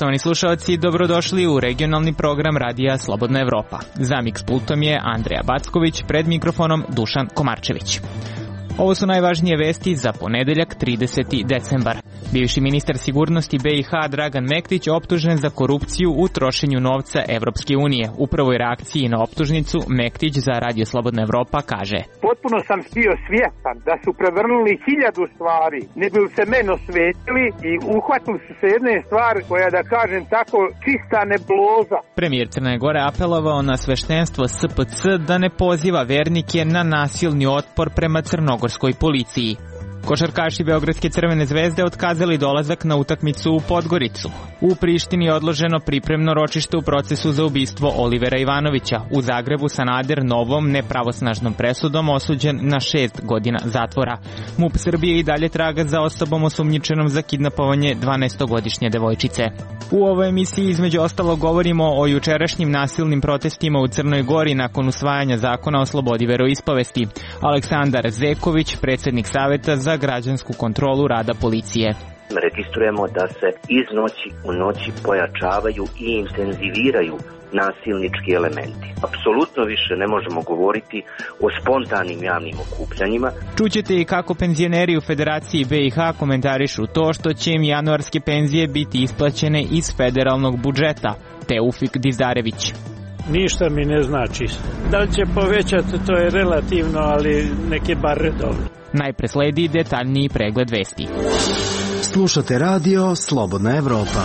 Poštovani slušalci, dobrodošli u regionalni program Radija Slobodna Evropa. Za Mix pultom je Andreja Backović, pred mikrofonom Dušan Komarčević. Ovo su najvažnije vesti za ponedeljak 30. decembar. Bivši ministar sigurnosti BiH Dragan Mektić optužen za korupciju u trošenju novca Evropske unije. U prvoj reakciji na optužnicu Mektić za Radio Slobodna Evropa kaže: Potpuno sam bio svjestan da su prevrnuli 1000 stvari, ne bi se meni osvetili i uhvatili su se jedne stvari koja, da kažem tako, čista nebuloza. Premijer Crne Gore apelovao na sveštenstvo SPC da ne poziva vernike na nasilni otpor prema crnogorskoj policiji. Košarkaši Beogradske Crvene zvezde otkazali dolazak na utakmicu u Podgoricu. U Prištini je odloženo pripremno ročište u procesu za ubistvo Olivera Ivanovića. U Zagrebu Sanader novom nepravosnažnom presudom osuđen na 6 godina zatvora. MUP Srbije i dalje traga za osobom osumnjičenom za kidnapovanje 12-godišnje devojčice. U ovoj emisiji između ostalog govorimo o jučerašnjim nasilnim protestima u Crnoj Gori nakon usvajanja zakona o slobodi veroispovesti. Aleksandar Zeković, predsjednik Saveta za građansku kontrolu rada policije. Registrujemo da se iz noći u noći pojačavaju i intenziviraju nasilnički elementi. Apsolutno više ne možemo govoriti o spontanim javnim okupljanjima. Čućete i kako penzioneri u Federaciji BiH komentarišu to što će im januarske penzije biti isplaćene iz federalnog budžeta. Teufik Dizarević. Ništa mi ne znači. Da li će povećati, to je relativno, ali neke bar redovno. Najpre sledi detaljniji pregled vesti. Slušate Radio Slobodna Evropa.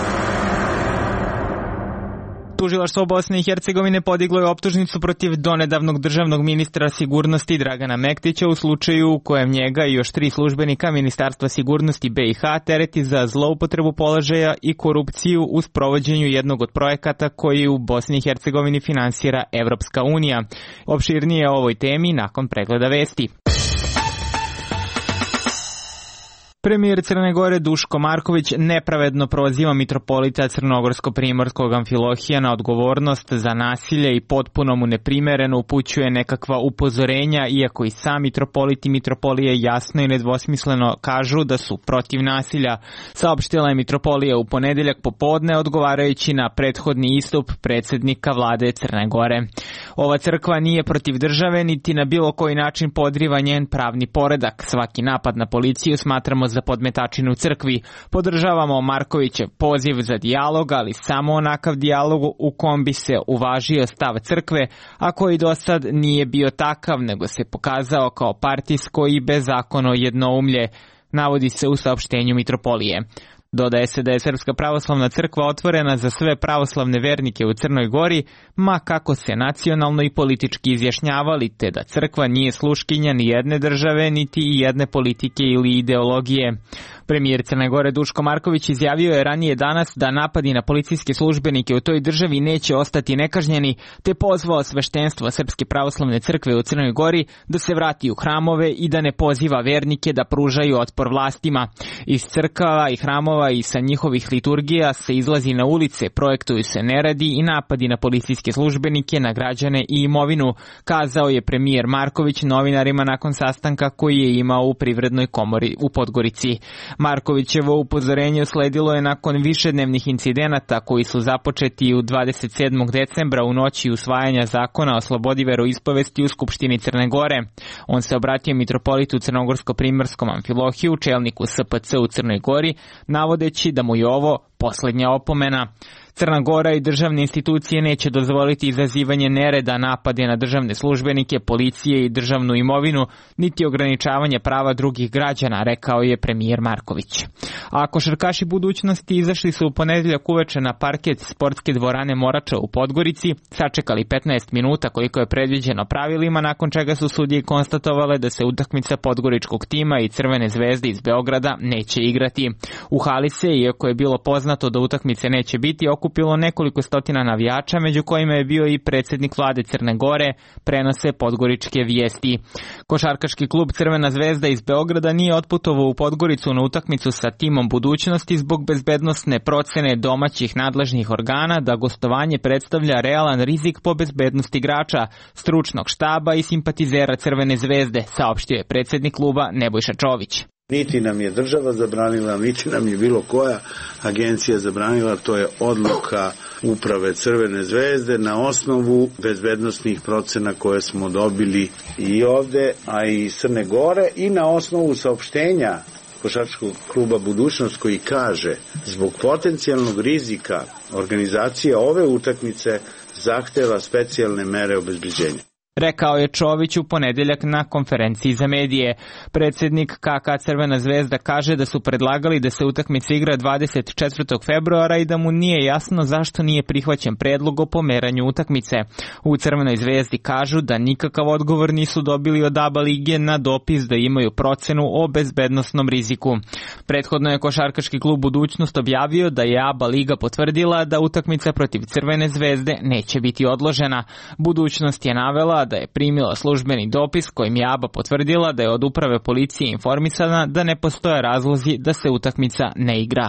Tužilaštvo Bosne i Hercegovine podiglo je optužnicu protiv donedavnog državnog ministra sigurnosti Dragana Mektića u slučaju u kojem njega i još 3 službenika Ministarstva sigurnosti BiH tereti za zloupotrebu položaja i korupciju u sprovođenju jednog od projekata koji u Bosni i Hercegovini finansira Evropska unija. Opširnije o ovoj temi nakon pregleda vesti. Premijer Crne Gore Duško Marković nepravedno proziva mitropolita crnogorsko-primorskog Amfilohija na odgovornost za nasilje i potpuno mu neprimereno upućuje nekakva upozorenja, iako i sam mitropolit i mitropolije jasno i nedvosmisleno kažu da su protiv nasilja. Saopštila je mitropolija u ponedeljak popodne odgovarajući na prethodni istup predsjednika vlade Crne Gore. Ova crkva nije protiv države niti na bilo koji način podriva njen pravni poredak. Svaki napad na policiju smatramo za podmetačinu u crkvi. Podržavamo Markovićev poziv za dijalog, ali samo onakav dijalog u kom bi se uvažio stav crkve, a koji do sad nije bio takav, nego se pokazao kao partijsko i bezakonno jednoumlje, navodi se u saopštenju mitropolije. Dodaje se da je Srpska pravoslavna crkva otvorena za sve pravoslavne vernike u Crnoj Gori, ma kako se nacionalno i politički izjašnjavali, te da crkva nije sluškinja ni jedne države, niti i jedne politike ili ideologije. Premijer Crne Gore Duško Marković izjavio je ranije danas da napadi na policijske službenike u toj državi neće ostati nekažnjeni, te pozvao sveštenstvo Srpske pravoslavne crkve u Crnoj Gori da se vrati u hramove i da ne poziva vernike da pružaju otpor vlastima. Iz crkava i hramova i sa njihovih liturgija se izlazi na ulice, projektuju se neredi i napadi na policijske službenike, na građane i imovinu, kazao je premijer Marković novinarima nakon sastanka koji je imao u Privrednoj komori u Podgorici. Markovićevo upozorenje usledilo je nakon višednevnih incidenata koji su započeti u 27. decembra u noći usvajanja zakona o slobodi veroispovesti u Skupštini Crne Gore. On se obratio mitropolitu crnogorsko-primorskom Amfilohiju, čelniku SPC u Crnoj Gori, navodeći da mu je ovo posljednja opomena. Crna Gora i državne institucije neće dozvoliti izazivanje nereda, napade na državne službenike, policije i državnu imovinu, niti ograničavanje prava drugih građana, rekao je premijer Marković. A košarkaši budućnosti izašli su u ponedeljak uveče na parket sportske dvorane Morača u Podgorici, sačekali 15 minuta koliko je predviđeno pravilima, nakon čega su sudije konstatovale da se utakmica podgoričkog tima i Crvene zvezde iz Beograda neće igrati. U hali se, iako je bilo poznato da utakmice neće biti, okupilo nekoliko stotina navijača, među kojima je bio i predsjednik vlade Crne Gore, prenose podgoričke vijesti. Košarkaški klub Crvena zvezda iz Beograda nije otputovao u Podgoricu na utakmicu sa timom budućnosti zbog bezbednosne procene domaćih nadležnih organa da gostovanje predstavlja realan rizik po bezbednost igrača, stručnog štaba i simpatizera Crvene zvezde, saopštio je predsjednik kluba Nebojša Čović. Niti nam je država zabranila, niti nam je bilo koja agencija zabranila, to je odluka uprave Crvene zvezde na osnovu bezbednosnih procena koje smo dobili i ovde, a i iz Crne Gore, i na osnovu saopštenja košarkaškog kluba Budućnost koji kaže zbog potencijalnog rizika organizacija ove utakmice zahteva specijalne mere obezbeđenja. Rekao je Čović u ponedeljak na konferenciji za medije. Predsjednik KK Crvena zvezda kaže da su predlagali da se utakmica igra 24. februara i da mu nije jasno zašto nije prihvaćen predlog o pomeranju utakmice. U Crvenoj zvezdi kažu da nikakav odgovor nisu dobili od ABA lige na dopis da imaju procenu o bezbednosnom riziku. Prethodno je košarkaški klub Budućnost objavio da je ABA liga potvrdila da utakmica protiv Crvene zvezde neće biti odložena. Budućnost je navela da je primila službeni dopis kojim je ABA potvrdila da je od uprave policije informisana da ne postoje razlozi da se utakmica ne igra.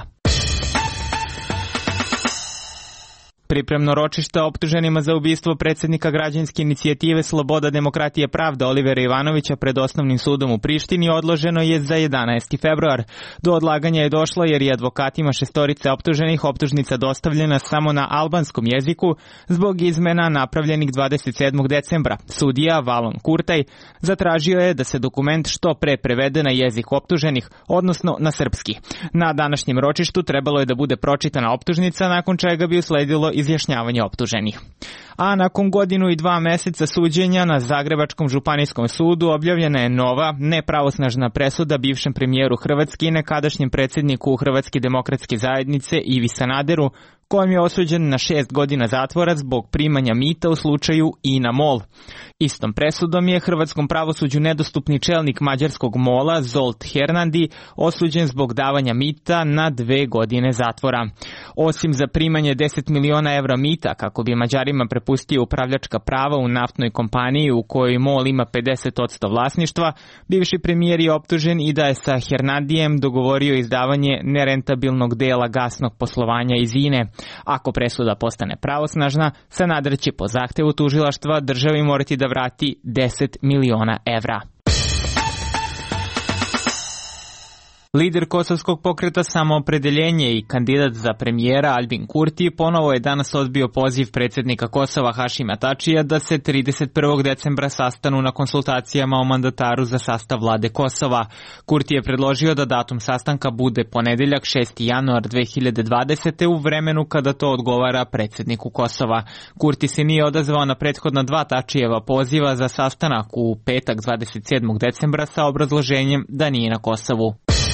Pripremno ročište optuženima za ubistvo predsjednika građanske inicijative Sloboda, demokratije, pravda Olivera Ivanovića pred osnovnim sudom u Prištini odloženo je za 11. februar. Do odlaganja je došlo jer je advokatima šestorice optuženih optužnica dostavljena samo na albanskom jeziku zbog izmena napravljenih 27. decembra. Sudija Valon Kurtaj zatražio je da se dokument što pre prevede na jezik optuženih, odnosno na srpski. Na današnjem ročištu trebalo je da bude pročitana optužnica, nakon čega bi usledilo izjašnjavanje optuženih. A nakon 1 godinu i 2 meseca suđenja na Zagrebačkom županijskom sudu objavljena je nova, nepravosnažna presuda bivšem premijeru Hrvatske i nekadašnjem predsjedniku Hrvatske demokratske zajednice Ivi Sanaderu, kojim je osuđen na 6 godina zatvora zbog primanja mita u slučaju INA MOL. Istom presudom je hrvatskom pravosuđu nedostupni čelnik mađarskog MOL-a Zsolt Hernandi osuđen zbog davanja mita na 2 godine zatvora. Osim za primanje 10 miliona evra mita kako bi Mađarima prepustio upravljačka prava u naftnoj kompaniji u kojoj MOL ima 50% vlasništva, bivši premijer je optužen i da je sa Hernandijem dogovorio izdavanje nerentabilnog dela gasnog poslovanja iz INE. Ako presuda postane pravosnažna, Sanader će po zahtevu tužilaštva državi morati da vrati 10 miliona evra. Lider kosovskog pokreta Samoopredeljenje i kandidat za premijera Albin Kurti ponovo je danas odbio poziv predsjednika Kosova Hašima Tačija da se 31. decembra sastanu na konsultacijama o mandataru za sastav vlade Kosova. Kurti je predložio da datum sastanka bude ponedeljak 6. januar 2020. u vremenu kada to odgovara predsjedniku Kosova. Kurti se nije odazvao na prethodna 2 Tačijeva poziva za sastanak u petak 27. decembra sa obrazloženjem da nije na Kosovu.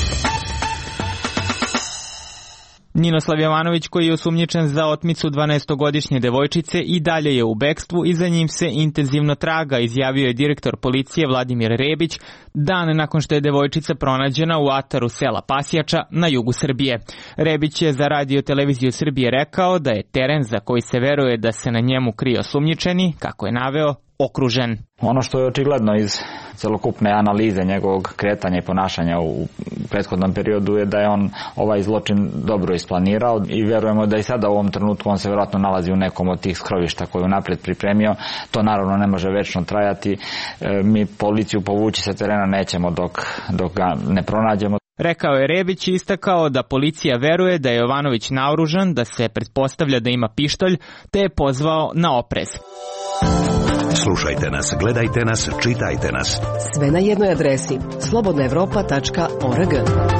Ninoslav Jovanović, koji je osumnjičen za otmicu 12-godišnje devojčice, i dalje je u bekstvu i za njim se intenzivno traga, izjavio je direktor policije Vladimir Rebić dan nakon što je devojčica pronađena u ataru sela Pasjača na jugu Srbije. Rebić je za Radio televiziju Srbije rekao da je teren za koji se veruje da se na njemu krije osumnjičeni, kako je naveo, okružen. Ono što je očigledno iz celokupne analize njegovog kretanja i ponašanja u prethodnom periodu je da je on ovaj zločin dobro isplanirao i verujemo da i sada u ovom trenutku on se vjerojatno nalazi u nekom od tih skrovišta koje je unaprijed pripremio. To naravno ne može večno trajati. Mi policiju povući sa terena nećemo dok ga ne pronađemo. Rekao je Rebić i istakao da policija veruje da je Jovanović naoružan, da se pretpostavlja da ima pištolj, te je pozvao na oprez. Slušajte nas, gledajte nas, čitajte nas. Sve na jednoj adresi slobodnaevropa.org.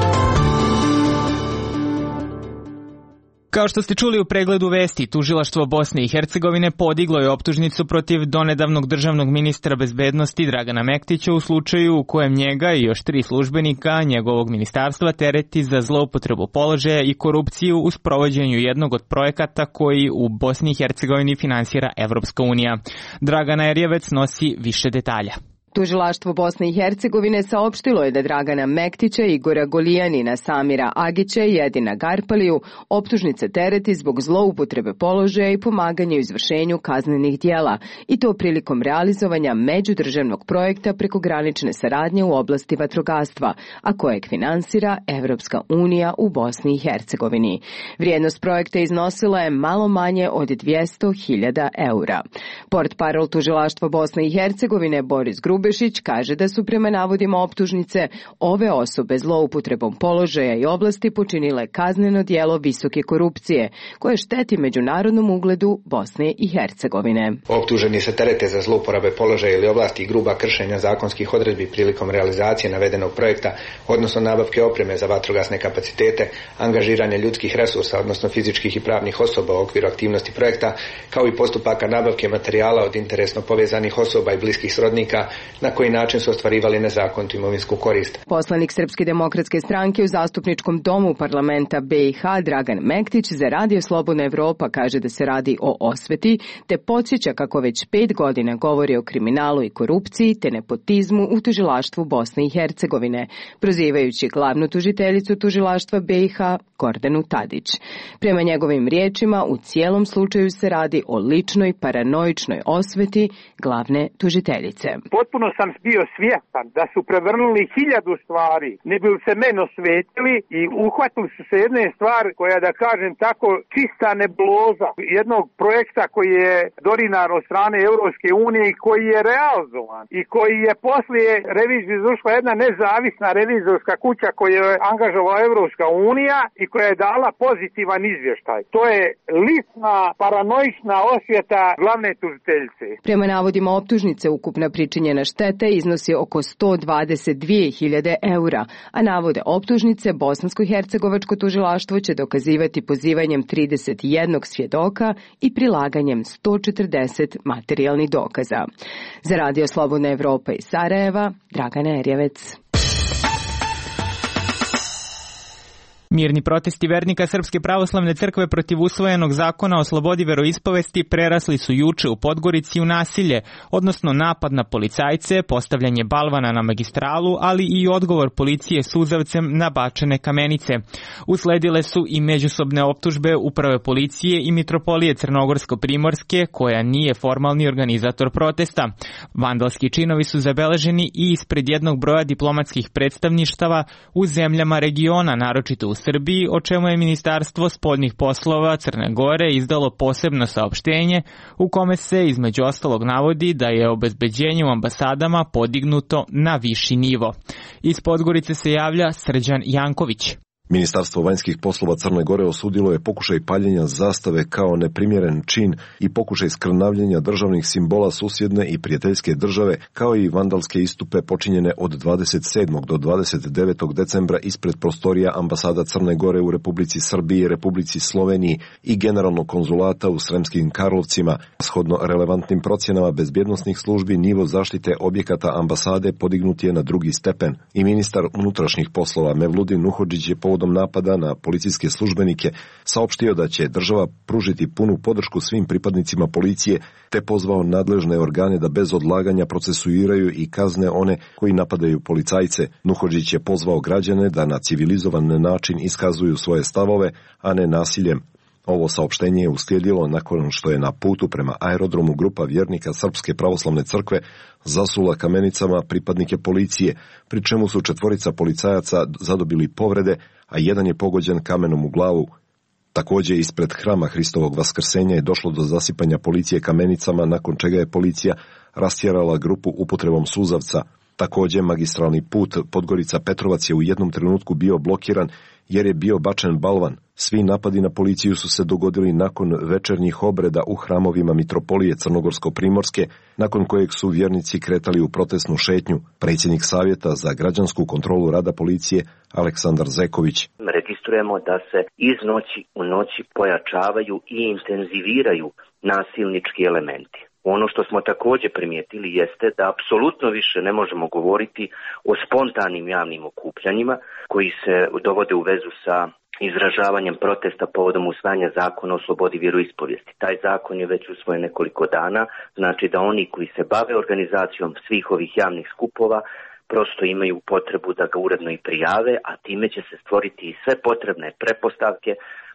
Kao što ste čuli u pregledu vesti, tužilaštvo Bosne i Hercegovine podiglo je optužnicu protiv donedavnog državnog ministra bezbednosti Dragana Mektića u slučaju u kojem njega i još 3 službenika njegovog ministarstva tereti za zloupotrebu položaja i korupciju u sprovođenju jednog od projekata koji u Bosni i Hercegovini finansira Evropska unija. Dragana Erjevec nosi više detalja. Tužilaštvo Bosne i Hercegovine saopštilo je da Dragana Mektića, Igora Golijanina, Samira Agića i Edina Garpaliju optužnice tereti zbog zloupotrebe položaja i pomaganja u izvršenju kaznenih dijela, i to prilikom realizovanja međudržavnog projekta prekogranične saradnje u oblasti vatrogastva, a kojeg finansira Evropska unija u Bosni i Hercegovini. Vrijednost projekta iznosila je malo manje od 200.000 eura. Portparol Tužilaštva Bosne i Hercegovine Boris Grubić Grubješić kaže da su prema navodima optužnice ove osobe zloupotrebom položaja i oblasti počinile kazneno djelo visoke korupcije, koje šteti međunarodnom ugledu Bosne i Hercegovine. Optuženi se terete za zlouporabe položaja ili oblasti i gruba kršenja zakonskih odredbi prilikom realizacije navedenog projekta, odnosno nabavke opreme za vatrogasne kapacitete, angažiranje ljudskih resursa, odnosno fizičkih i pravnih osoba u okviru aktivnosti projekta, kao i postupaka nabavke materijala od interesno povezanih osoba i bliskih srodnika, na koji način su ostvarivali nezakonitu imovinsku korist. Poslanik Srpske demokratske stranke u Zastupničkom domu parlamenta BiH Dragan Mektić za Radio Slobodna Evropa kaže da se radi o osveti, te podsjeća kako već 5 godina govori o kriminalu i korupciji te nepotizmu u tužilaštvu Bosne i Hercegovine, prozivajući glavnu tužiteljicu tužilaštva BiH Gordanu Tadić. Prema njegovim riječima, u cijelom slučaju se radi o ličnoj paranoičnoj osveti glavne tužiteljice. Potpuno sam bio svjestan da su prevrnuli 1000 stvari, ne bi se meni osvetili i uhvatili su se jedne stvari koja, da kažem tako, čista nebuloza jednog projekta koji je dorinar od strane Europske unije i koji je realizovan i koji je poslije revizije izvršila jedna nezavisna revizorska kuća koju je angažovala Europska unija i koja je dala pozitivan izvještaj. To je lična paranoična osveta glavne tužiteljice. Prema navodima optužnice, ukupna pričinjena šteta iznosi oko 122.000 eura, a navode optužnice Bosansko-hercegovačko tužilaštvo će dokazivati pozivanjem 31 svjedoka i prilaganjem 140 materijalnih dokaza. Za Radio Slobodna Evropa iz Sarajeva, Dragana Erjevec. Mirni protesti vernika Srpske pravoslavne crkve protiv usvojenog zakona o slobodi veroispovesti prerasli su juče u Podgorici u nasilje, odnosno napad na policajce, postavljanje balvana na magistralu, ali i odgovor policije suzavcem na bačene kamenice. Usledile su i međusobne optužbe Uprave policije i Mitropolije Crnogorsko-Primorske, koja nije formalni organizator protesta. Vandalski činovi su zabeleženi i ispred jednog broja diplomatskih predstavništava u zemljama regiona, naročito u Srbiji, o čemu je Ministarstvo spoljnih poslova Crne Gore izdalo posebno saopštenje u kome se između ostalog navodi da je obezbeđenje u ambasadama podignuto na viši nivo. Iz Podgorice se javlja Srđan Janković. Ministarstvo vanjskih poslova Crne Gore osudilo je pokušaj paljenja zastave kao neprimjeren čin i pokušaj skrnavljenja državnih simbola susjedne i prijateljske države, kao i vandalske istupe počinjene od 27. do 29. decembra ispred prostorija ambasada Crne Gore u Republici Srbiji, Republici Sloveniji i generalnog konzulata u Sremskim Karlovcima. Shodno relevantnim procjenama bezbjednosnih službi, nivo zaštite objekata ambasade podignut je na 2. stepen i ministar unutrašnjih poslova Mevludin Nuhodžić je povodom napada na policijske službenike saopštio da će država pružiti punu podršku svim pripadnicima policije, te pozvao nadležne organe da bez odlaganja procesuiraju i kazne one koji napadaju policajce. Nuhodžić je pozvao građane da na civilizovan način iskazuju svoje stavove, a ne nasiljem. Ovo saopštenje je uslijedilo nakon što je na putu prema aerodromu grupa vjernika Srpske pravoslavne crkve zasula kamenicama pripadnike policije, pri čemu su 4 policajaca zadobili povrede, a jedan je pogođen kamenom u glavu. Također ispred hrama Hristovog vaskrsenja je došlo do zasipanja policije kamenicama, nakon čega je policija rastjerala grupu upotrebom suzavca. Također magistralni put Podgorica-Petrovac je u jednom trenutku bio blokiran jer je bio bačen balvan. Svi napadi na policiju su se dogodili nakon večernjih obreda u hramovima Mitropolije Crnogorsko-Primorske, nakon kojeg su vjernici kretali u protestnu šetnju. Predsjednik Savjeta za građansku kontrolu rada policije Aleksandar Zeković. Registrujemo da se iz noći u noći pojačavaju i intenziviraju nasilnički elementi. Ono što smo također primijetili jeste da apsolutno više ne možemo govoriti o spontanim javnim okupljanjima koji se dovode u vezu sa izražavanjem protesta povodom usvajanja zakona o slobodi vjeroispovijesti. Taj zakon je već usvojen nekoliko dana, znači da oni koji se bave organizacijom svih ovih javnih skupova prosto imaju potrebu da ga uredno i prijave, a time će se stvoriti i sve potrebne pretpostavke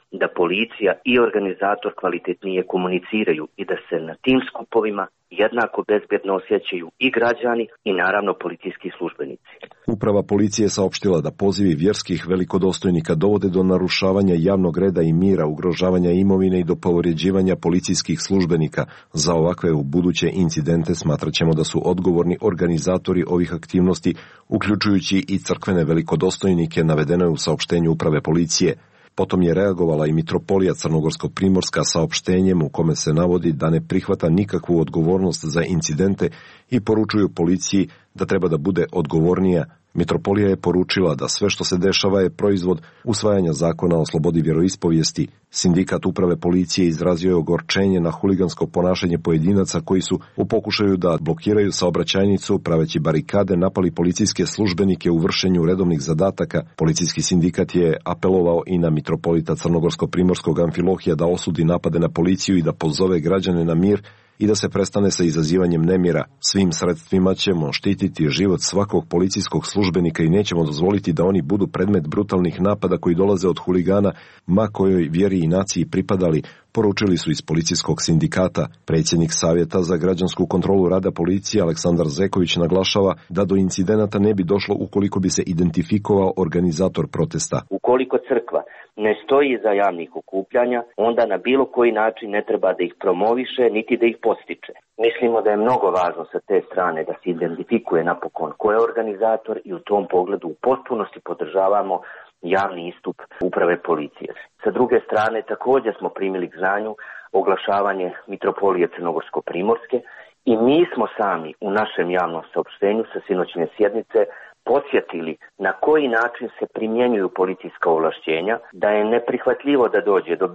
da policija i organizator kvalitetnije komuniciraju i da se na tim skupovima jednako bezbjedno osjećaju i građani i naravno policijski službenici. Uprava policije saopštila da pozivi vjerskih velikodostojnika dovode do narušavanja javnog reda i mira, ugrožavanja imovine i do povređivanja policijskih službenika. Za ovakve u buduće incidente smatraćemo da su odgovorni organizatori ovih aktivnosti, uključujući i crkvene velikodostojnike, navedeno je u saopštenju uprave policije. Potom je reagovala i mitropolija Crnogorsko-Primorska saopštenjem u kome se navodi da ne prihvata nikakvu odgovornost za incidente i poručuju policiji da treba da bude odgovornija. Mitropolija je poručila da sve što se dešava je proizvod usvajanja zakona o slobodi vjeroispovijesti. Sindikat uprave policije izrazio je ogorčenje na huligansko ponašanje pojedinaca koji su u pokušaju da blokiraju saobraćajnicu, praveći barikade, napali policijske službenike u vršenju redovnih zadataka. Policijski sindikat je apelovao i na mitropolita Crnogorsko-Primorskog Amfilohija da osudi napade na policiju i da pozove građane na mir i da se prestane sa izazivanjem nemira. Svim sredstvima ćemo štititi život svakog policijskog službenika i nećemo dozvoliti da oni budu predmet brutalnih napada koji dolaze od huligana, ma kojoj vjeri i naciji pripadali, poručili su iz policijskog sindikata. Predsjednik Savjeta za građansku kontrolu rada policije Aleksandar Zeković naglašava da do incidenata ne bi došlo ukoliko bi se identifikovao organizator protesta. Ukoliko crkva ne stoji iza javnih okupljanja, onda na bilo koji način ne treba da ih promoviše, niti da ih postiče. Mislimo da je mnogo važno sa te strane da se identifikuje napokon ko je organizator i u tom pogledu u potpunosti podržavamo javni istup uprave policije. Sa druge strane, također smo primili k znanju oglašavanje mitropolije Crnogorsko-Primorske i mi smo sami u našem javnom saopštenju sa sinoćne sjednice podsjetili na koji način se primjenjuju policijska ovlašćenja, da je neprihvatljivo da dođe do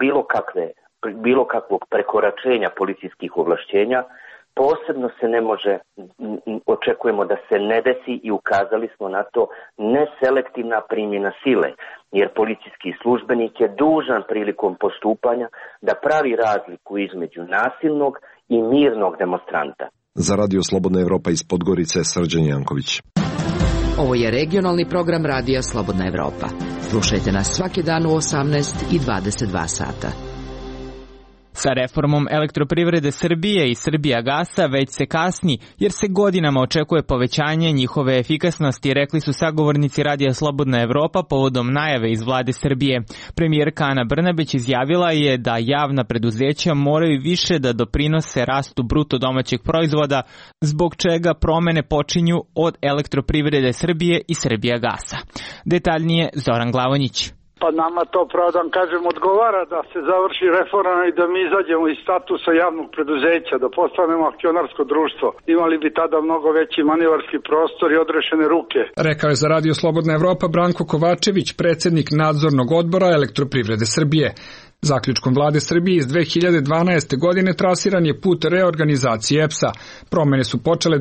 bilo kakvog prekoračenja policijskih ovlašćenja. Posebno se ne može, očekujemo da se ne desi i ukazali smo na to neselektivna primjena sile, jer policijski službenik je dužan prilikom postupanja da pravi razliku između nasilnog i mirnog demonstranta. Za Radio Slobodna Evropa iz Podgorice, Srđan Janković. Ovo je regionalni program Radija Slobodna Evropa. Slušajte nas svaki dan u 18 i 22 sata. Sa reformom Elektroprivrede Srbije i Srbijagasa već se kasni, jer se godinama očekuje povećanje njihove efikasnosti, rekli su sagovornici Radija Slobodna Evropa povodom najave iz vlade Srbije. Premijerka Ana Brnabić izjavila je da javna preduzeća moraju više da doprinose rastu bruto domaćeg proizvoda, zbog čega promene počinju od Elektroprivrede Srbije i Srbijagasa. Detaljnije Zoran Glavonjić. Pa nama to, pravo da vam kažem, odgovara da se završi reforma i da mi izađemo iz statusa javnog preduzeća, da postanemo akcionarsko društvo. Imali bi tada mnogo veći manevarski prostor i odrešene ruke. Rekao je za Radio Slobodna Evropa Branko Kovačević, predsjednik nadzornog odbora Elektroprivrede Srbije. Zaključkom vlade Srbije iz 2012. godine trasiran je put reorganizacije EPS-a. Promjene su počele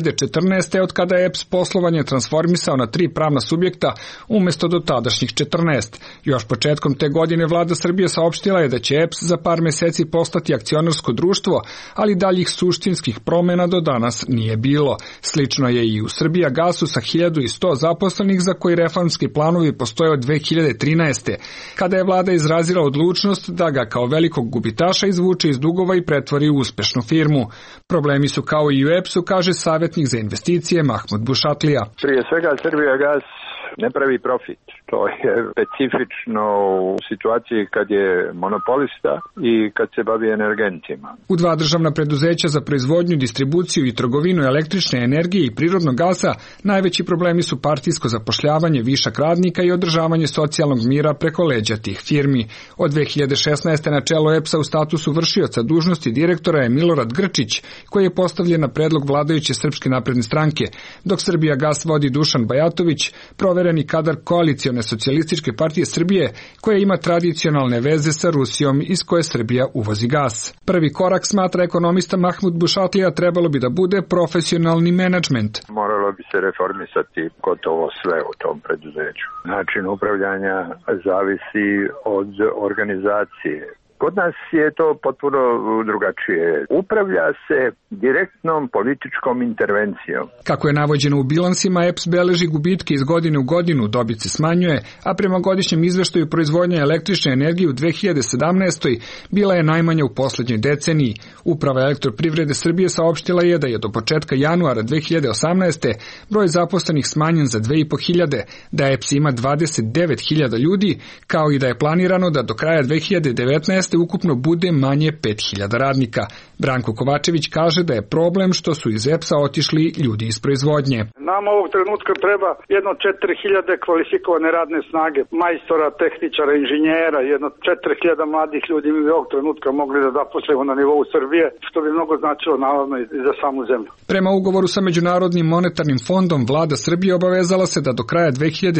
2014. od kada je EPS poslovanje transformisao na 3 pravna subjekta umjesto do tadašnjih 14. Još početkom te godine vlada Srbije saopštila je da će EPS za par mjeseci postati akcionarsko društvo, ali daljih suštinskih promjena do danas nije bilo. Slično je i u Srbijagasu sa 1100 zaposlenih za koji reformski planovi postoje od 2013. kada je vlada izrazila odlučnost da ga kao velikog gubitaša izvuče iz dugova i pretvori u uspešnu firmu. Problemi su kao i u EPS-u, kaže savjetnik za investicije Mahmud Bušatlija. Prije svega Srbijagas ne pravi profit. To je specifično u situaciji kad je monopolista i kad se bavi energentima. U 2 državna preduzeća za proizvodnju, distribuciju i trgovinu električne energije i prirodnog gasa najveći problemi su partijsko zapošljavanje, višak radnika i održavanje socijalnog mira preko leđa tih firmi. Od 2016. na čelo EPS-a u statusu vršioca dužnosti direktora je Milorad Grčić, koji je postavljen na predlog vladajuće Srpske napredne stranke, dok Srbijagas vodi Dušan Bajatović, provereni kadar koalicione socijalističke partije Srbije, koja ima tradicionalne veze sa Rusijom iz koje Srbija uvozi gas. Prvi korak, smatra ekonomista Mahmud Bušatlija, trebalo bi da bude profesionalni menadžment. Moralo bi se reformisati gotovo sve u tom preduzeću. Način upravljanja zavisi od organizacije. Kod nas je to potpuno drugačije. Upravlja se direktnom političkom intervencijom. Kako je navođeno u bilansima, EPS beleži gubitke iz godine u godinu, dobit se smanjuje, a prema godišnjem izveštaju proizvodnja električne energije u 2017. bila je najmanja u poslednjoj deceniji. Uprava Elektroprivrede Srbije saopštila je da je do početka januara 2018. broj zaposlenih smanjen za 2.500, da EPS ima 29.000 ljudi, kao i da je planirano da do kraja 2019. ukupno bude manje 5.000 radnika. Branko Kovačević kaže da je problem što su iz EPS-a otišli ljudi iz proizvodnje. Nam ovog trenutka treba jedno 4.000 kvalifikovane radne snage, majstora, tehničara, inženjera, jedno 4.000 mladih ljudi mi ovog trenutka mogli da zaposlimo na nivou Srbije, što bi mnogo značilo naravno i za samu zemlju. Prema ugovoru sa Međunarodnim monetarnim fondom, vlada Srbije obavezala se da do kraja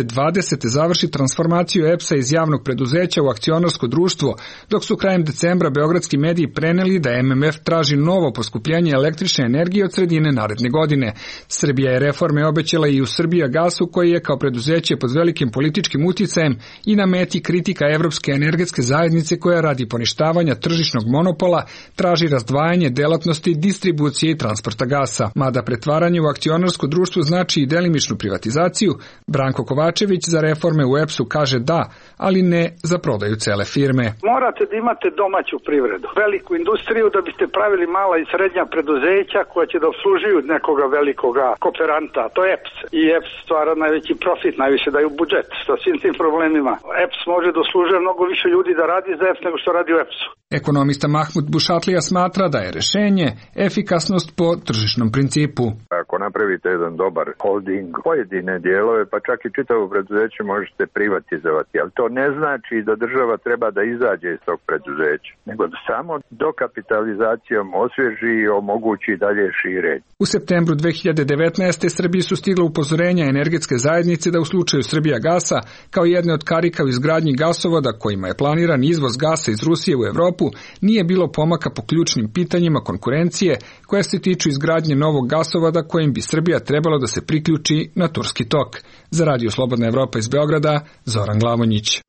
2020. završi transformaciju EPS-a iz javnog preduzeća u akcionarsko društvo, dok su krajem decembra beogradski mediji preneli da MMF traži novo poskupljenje električne energije od sredine naredne godine. Srbija je reforme obećala i u Srbijagasu, koji je kao preduzeće pod velikim političkim uticajem i na meti kritika Evropske energetske zajednice koja radi poništavanja tržišnog monopola traži razdvajanje delatnosti distribucije i transporta gasa. Mada pretvaranje u akcionarsko društvo znači i delimičnu privatizaciju, Branko Kovačević za reforme u EPS-u kaže da, ali ne za prodaju cele firme. Morate da imate domaću privredu, veliku industriju da biste pravili mala i srednja preduzeća koja će da obslužuju nekoga velikoga kooperanta, to je EPS. I EPS stvara najveći profit, najviše daju budžet sa svim tim problemima. EPS može da služe mnogo više ljudi da radi za EPS nego što radi u EPS-u. Ekonomista Mahmud Bušatlija smatra da je rešenje efikasnost po tržišnom principu. Ako napravite jedan dobar holding, pojedine dijelove, pa čak i čitavo preduzeće možete privatizovati, ali to ne znači da država treba da izađe iz tog preduzeća, nego da samo dokapitalizacijom osvježi i omogući dalje širenje. U septembru 2019. Srbiji su stigla upozorenja energetske zajednice da u slučaju Srbijagasa, kao jedne od karika u izgradnji gasovoda kojima je planiran izvoz gasa iz Rusije u Evropu, nije bilo pomaka po ključnim pitanjima konkurencije koja se tiču izgradnje novog gasovoda kojim bi Srbija trebala da se priključi na Turski tok. Za Radio Slobodna Evropa iz Beograda, Zoran Glavonjić.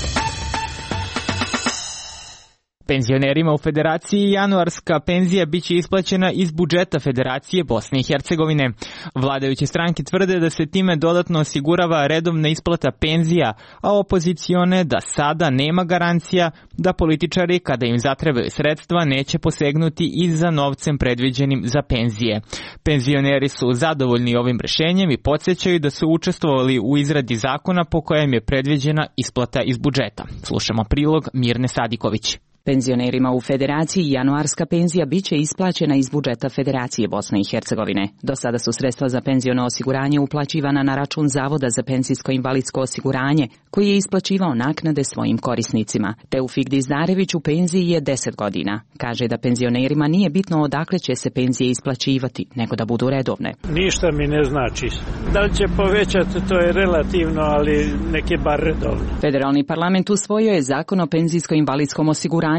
Penzionerima u Federaciji januarska penzija biće isplaćena iz budžeta Federacije Bosne i Hercegovine. Vladajuće stranke tvrde da se time dodatno osigurava redovna isplata penzija, a opozicione da sada nema garancija da političari kada im zatrebaju sredstva neće posegnuti i za novcem predviđenim za penzije. Penzioneri su zadovoljni ovim rešenjem i podsjećaju da su učestvovali u izradi zakona po kojem je predviđena isplata iz budžeta. Slušamo prilog Mirne Sadiković. Penzionerima u Federaciji januarska penzija biće isplaćena iz budžeta Federacije Bosne i Hercegovine. Do sada su sredstva za penziono osiguranje uplaćivana na račun Zavoda za penzijsko-invalidsko osiguranje, koji je isplaćivao naknade svojim korisnicima. Teufik Dizdarević u penziji je 10 godina. Kaže da penzionerima nije bitno odakle će se penzije isplaćivati, nego da budu redovne. Ništa mi ne znači. Da li će povećati, to je relativno, ali neke bar redovno. Federalni parlament usvojio je zakon o penzijsko-invalidskom osiguranju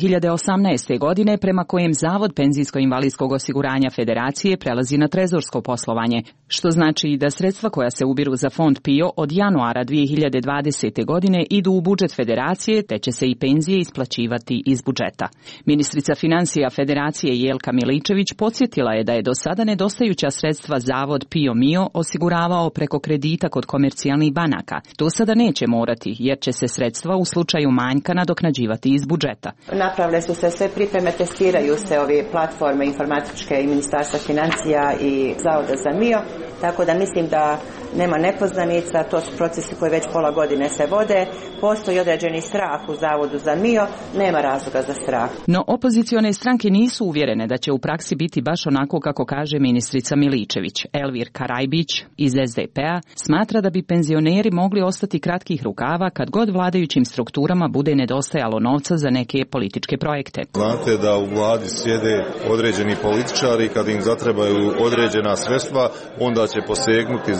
2018. godine, prema kojem Zavod penzijsko-invalidskog osiguranja Federacije prelazi na trezorsko poslovanje, što znači da sredstva koja se ubiru za fond PIO od januara 2020. godine idu u budžet Federacije, te će se i penzije isplaćivati iz budžeta. Ministrica financija Federacije Jelka Miličević podsjetila je da je do sada nedostajuća sredstva Zavod PIO-MIO osiguravao preko kredita kod komercijalnih banaka. To sada neće morati, jer će se sredstva u slučaju manjka nadoknađivati iz budžeta. Napravile su se sve pripreme, testiraju se ove platforme informatičke i Ministarstva financija i Zavoda za MIO, tako da mislim da nema nepoznanica, to su procesi koji već pola godine se vode, postoji određeni strah u Zavodu za MIO, nema razloga za strah. No opozicione stranke nisu uvjerene da će u praksi biti baš onako kako kaže ministrica Miličević. Elvir Karajbić iz SDP-a smatra da bi penzioneri mogli ostati kratkih rukava kad god vladajućim strukturama bude nedostajalo novca za neke političke projekte. Znate da u vladi sjede određeni političari, kad im zatrebaju određena sredstva, onda će posegnuti za tim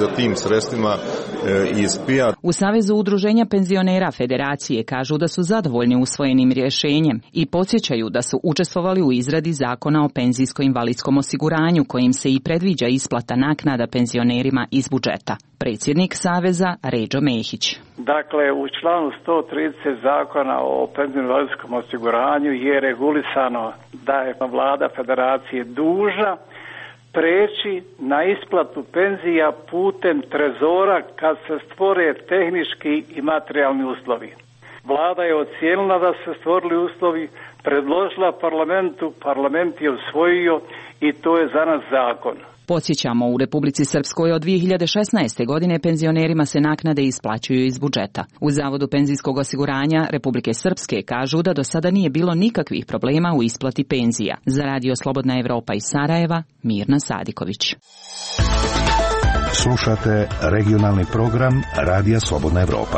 sredstvima iz PIA. U Savezu udruženja penzionera Federacije kažu da su zadovoljni usvojenim rješenjem i podsjećaju da su učestvovali u izradi zakona o penzijsko-invalidskom osiguranju kojim se i predviđa isplata naknada penzionerima iz budžeta. Predsjednik Saveza Ređo Mehić. Dakle, u članu 130 zakona o penzijsko-invalidskom osiguranju je regulisano da je vlada Federacije dužna preći na isplatu penzija putem trezora kad se stvore tehnički i materijalni uslovi. Vlada je ocijenila da se stvorili uslovi, predložila parlamentu, parlament je usvojio i to je za nas zakon. Podsjećamo, u Republici Srpskoj od 2016. godine penzionerima se naknade isplaćuju iz budžeta. U Zavodu penzijskog osiguranja Republike Srpske kažu da do sada nije bilo nikakvih problema u isplati penzija. Za Radio Slobodna Evropa iz Sarajeva, Mirna Sadiković. Slušate regionalni program Radija Slobodna Evropa.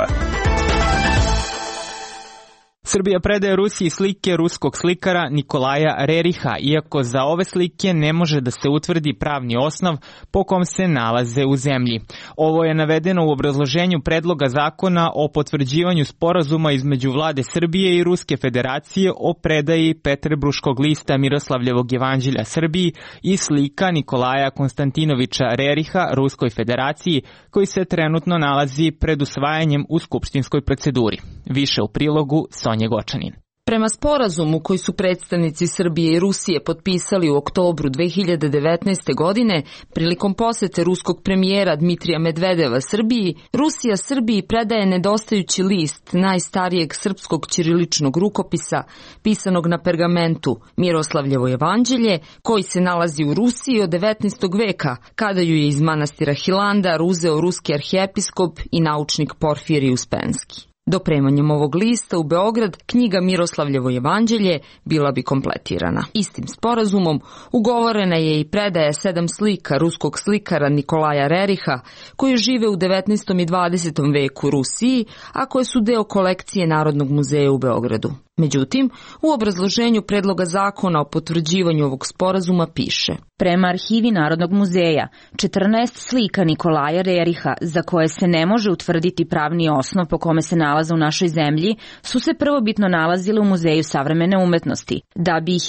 Srbija predaje Rusiji slike ruskog slikara Nikolaja Reriha, iako za ove slike ne može da se utvrdi pravni osnov po kom se nalaze u zemlji. Ovo je navedeno u obrazloženju predloga zakona o potvrđivanju sporazuma između vlade Srbije i Ruske federacije o predaji Petersburškog lista Miroslavljevog evanđelja Srbiji i slika Nikolaja Konstantinovića Reriha Ruskoj federaciji, koji se trenutno nalazi pred usvajanjem u skupštinskoj proceduri. Više u prilogu Sonje Gočanin. Prema sporazumu koji su predstavnici Srbije i Rusije potpisali u oktobru 2019. godine, prilikom posete ruskog premijera Dmitrija Medvedeva Srbiji, Rusija Srbiji predaje nedostajući list najstarijeg srpskog ćiriličnog rukopisa, pisanog na pergamentu Miroslavljevo evanđelje, koji se nalazi u Rusiji od 19. veka, kada ju je iz manastira Hilandar uzeo ruski arhijepiskop i naučnik Porfirij Uspenski. Dopremanjem ovog lista u Beograd knjiga Miroslavljevo evanđelje bila bi kompletirana. Istim sporazumom ugovorena je i predaja 7 slika ruskog slikara Nikolaja Reriha, koji žive u 19. i 20. veku u Rusiji, a koje su deo kolekcije Narodnog muzeja u Beogradu. Međutim, u obrazloženju predloga zakona o potvrđivanju ovog sporazuma piše: prema arhivi Narodnog muzeja, 14 slika Nikolaja Reriha, za koje se ne može utvrditi pravni osnov po kome se nalaze u našoj zemlji, su se prvobitno nalazile u Muzeju savremene umetnosti, da bi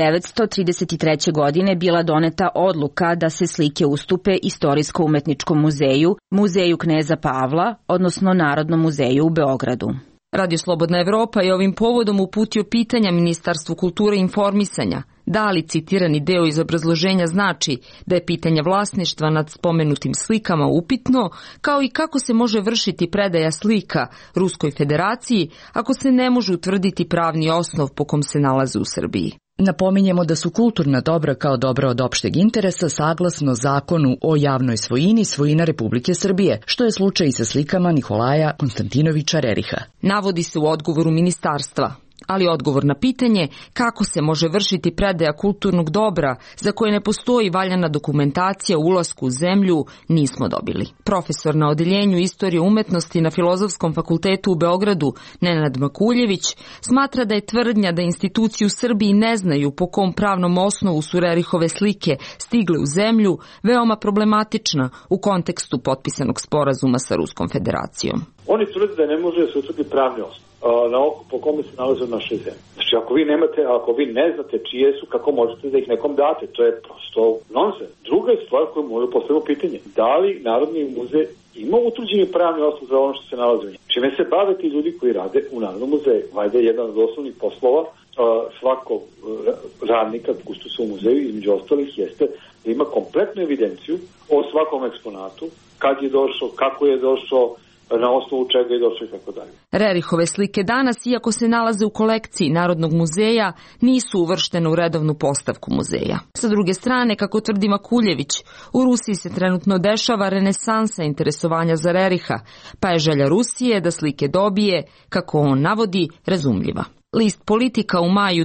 1933. godine bila doneta odluka da se slike ustupe Istorijsko-umetničkom muzeju, Muzeju kneza Pavla, odnosno Narodnom muzeju u Beogradu. Radio Slobodna Evropa je ovim povodom uputio pitanja Ministarstvu kulture i informisanja. Da li citirani deo iz obrazloženja znači da je pitanje vlasništva nad spomenutim slikama upitno, kao i kako se može vršiti predaja slika Ruskoj federaciji ako se ne može utvrditi pravni osnov po kom se nalaze u Srbiji. Napominjemo da su kulturna dobra kao dobra od opšteg interesa saglasno zakonu o javnoj svojini svojina Republike Srbije, što je slučaj i sa slikama Nikolaja Konstantinovića Reriha. Navodi se u odgovoru ministarstva, ali odgovor na pitanje kako se može vršiti predaja kulturnog dobra za koje ne postoji valjana dokumentacija o ulasku u zemlju nismo dobili. Profesor na odeljenju istorije umetnosti na Filozofskom fakultetu u Beogradu, Nenad Makuljević, smatra da je tvrdnja da institucije u Srbiji ne znaju po kom pravnom osnovu su Rerihove slike stigle u zemlju veoma problematična u kontekstu potpisanog sporazuma sa Ruskom federacijom. Oni tvrde da ne može da se utvrdi pravni osnov po kome se nalaze u našoj zemlji. Znači, ako vi ne znate čije su, kako možete da ih nekom date? To je prosto nonsens. Druga je stvar koju može postaviti pitanje. Da li Narodni muzej ima utvrđeni pravni osnov za ono što se nalazi u njemu? Čime se bave ti ljudi koji rade u Narodnom muzeju? Valjda je jedan od osnovnih poslova svakog radnika kustosa u muzeju, između ostalih, jeste da ima kompletnu evidenciju o svakom eksponatu, kad je došao, kako je došao, na osnovu čega je došlo i tako dalje. Rerihove slike danas, iako se nalaze u kolekciji Narodnog muzeja, nisu uvrštene u redovnu postavku muzeja. Sa druge strane, kako tvrdi Makuljević, u Rusiji se trenutno dešava renesansa interesovanja za Reriha, pa je želja Rusije da slike dobije, kako on navodi, razumljiva. List Politika u maju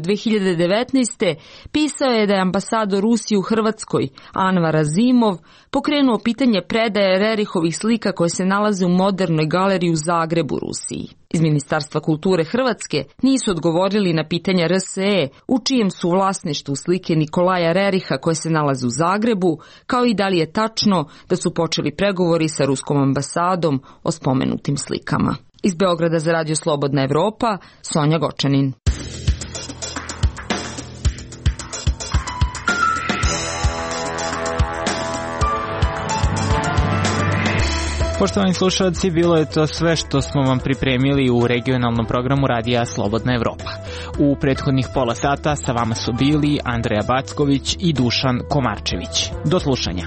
2019. pisao je da je ambasador Rusije u Hrvatskoj, Anvar Azimov, pokrenuo pitanje predaje Rerihovih slika koje se nalaze u Modernoj galeriji u Zagrebu, Rusiji. Iz Ministarstva kulture Hrvatske nisu odgovorili na pitanja RSE u čijem su vlasništvu slike Nikolaja Reriha koje se nalaze u Zagrebu, kao i da li je tačno da su počeli pregovori sa ruskom ambasadom o spomenutim slikama. Iz Beograda za Radio Slobodna Evropa, Sonja Gočanin. Poštovani slušalci, bilo je to sve što smo vam pripremili u regionalnom programu Radija Slobodna Evropa. U prethodnih pola sata sa vama su bili Andreja Backović i Dušan Komarčević. Do slušanja.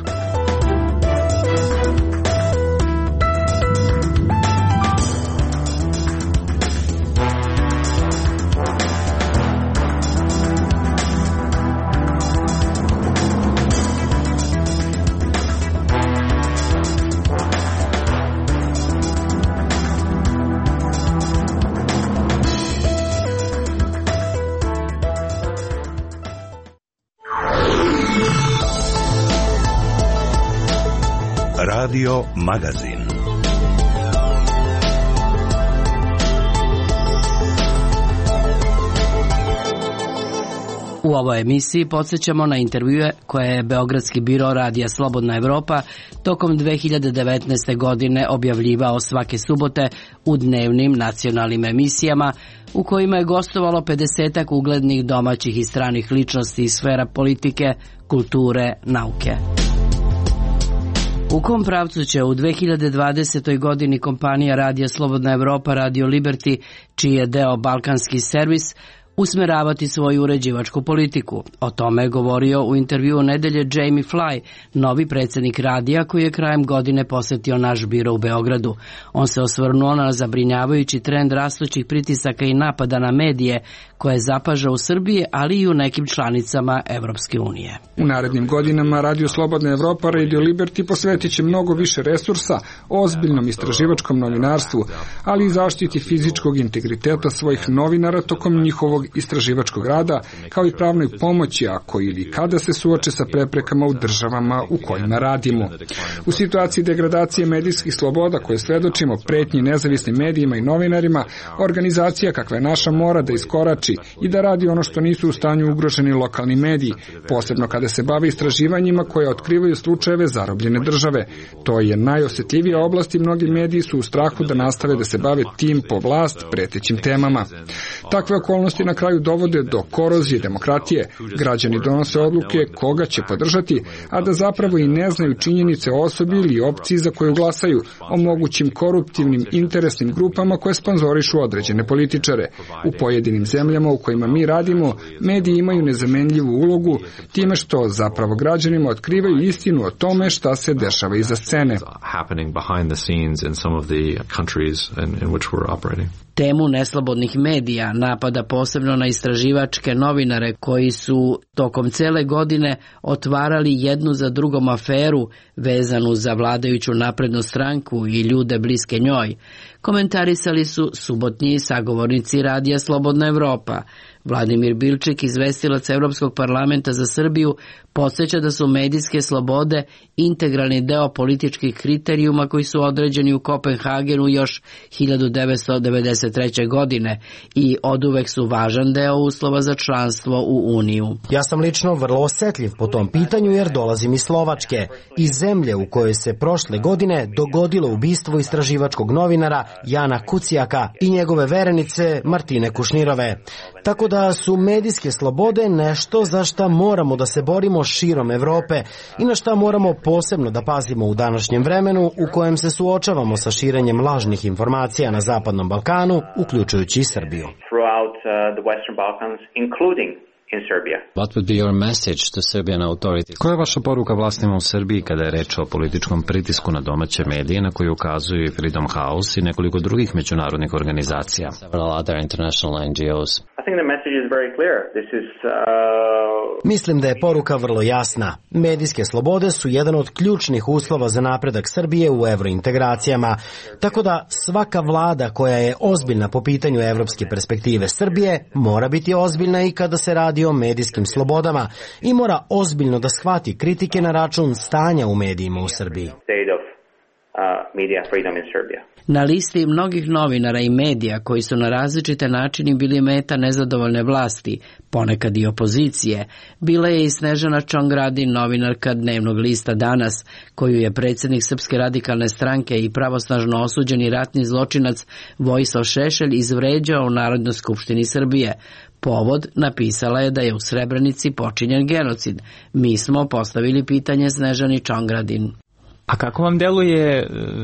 Radio Magazin. U ovoj emisiji podsjećamo na intervjue koje je Beogradski biro Radija Slobodna Evropa tokom 2019. godine objavljivao svake subote u dnevnim nacionalnim emisijama u kojima je gostovalo 50-ak uglednih domaćih i stranih ličnosti iz sfera politike, kulture, nauke. U kom pravcu će u 2020. godini kompanija Radija Slobodna Evropa Radio Liberty, čiji je deo Balkanski servis, usmeravati svoju uređivačku politiku? O tome je govorio u intervjuu nedelje Jamie Fly, novi predsjednik radija koji je krajem godine posetio naš biro u Beogradu. On se osvrnuo na zabrinjavajući trend rastućih pritisaka i napada na medije koje zapaža u Srbiji, ali i u nekim članicama Evropske unije. U narednim godinama Radio Slobodna Evropa Radio Liberty posvetit će mnogo više resursa ozbiljnom istraživačkom novinarstvu, ali i zaštiti fizičkog integriteta svojih novinara tokom njihovog istraživačkog rada, kao i pravnoj pomoći ako ili kada se suoče sa preprekama u državama u kojima radimo. U situaciji degradacije medijskih sloboda koje svedočimo pretnji nezavisnim medijima i novinarima, organizacija kakva je naša mora da iskorači i da radi ono što nisu u stanju ugroženi lokalni mediji, posebno kada se bave istraživanjima koje otkrivaju slučajeve zarobljene države. To je najosjetljivija oblast i mnogi mediji su u strahu da nastave da se bave tim po vlast pretećim temama. Takve okolnosti na kraju dovode do korozije demokratije. Građani donose odluke koga će podržati, a da zapravo i ne znaju činjenice o osobi ili opciji za koju glasaju, o mogućim koruptivnim interesnim grupama koje sponzorišu određene političare. U pojedinim zemljama u kojima mi radimo, mediji imaju nezamenljivu ulogu time što zapravo građanima otkrivaju istinu o tome šta se dešava iza scene. Temu neslobodnih medija napada posebno na istraživačke novinare koji su tokom cele godine otvarali jednu za drugom aferu vezanu za vladajuću naprednu stranku i ljude bliske njoj. Komentarisali su subotnji sagovornici Radija Slobodna Evropa. Vladimir Bilčik, izvestilac Evropskog parlamenta za Srbiju, podsjeća da su medijske slobode integralni deo političkih kriterijuma koji su određeni u Kopenhagenu još 1993. godine i oduvek su važan deo uslova za članstvo u Uniju. Ja sam lično vrlo osjetljiv po tom pitanju jer dolazim iz Slovačke, iz zemlje u kojoj se prošle godine dogodilo ubistvo istraživačkog novinara Jana Kucijaka i njegove verenice Martine Kušnirove. Tako da su medijske slobode nešto za šta moramo da se borimo širom Evrope i na šta moramo posebno da pazimo u današnjem vremenu u kojem se suočavamo sa širenjem lažnih informacija na Zapadnom Balkanu, uključujući i Srbiju. What would be your message to Serbian authorities? Koja je vaša poruka vlastima u Srbiji kada je reč o političkom pritisku na domaće medije na koji ukazuju i Freedom House i nekoliko drugih međunarodnih organizacija? Several other international NGOs. Mislim da je poruka vrlo jasna. Medijske slobode su jedan od ključnih uslova za napredak Srbije u evrointegracijama. Tako da svaka vlada koja je ozbiljna po pitanju evropske perspektive Srbije mora biti ozbiljna i kada se radi o medijskim slobodama i mora ozbiljno da shvati kritike na račun stanja u medijima u Srbiji. Na listi mnogih novinara i medija koji su na različite načine bili meta nezadovoljne vlasti, ponekad i opozicije, bila je i Snežana Čongradin, novinarka dnevnog lista Danas, koju je predsjednik Srpske radikalne stranke i pravosnažno osuđeni ratni zločinac Vojislav Šešelj izvređao u Narodnoj skupštini Srbije. Povod, napisala je da je u Srebrenici počinjen genocid. Mi smo postavili pitanje Snežani Čongradin. A kako vam deluje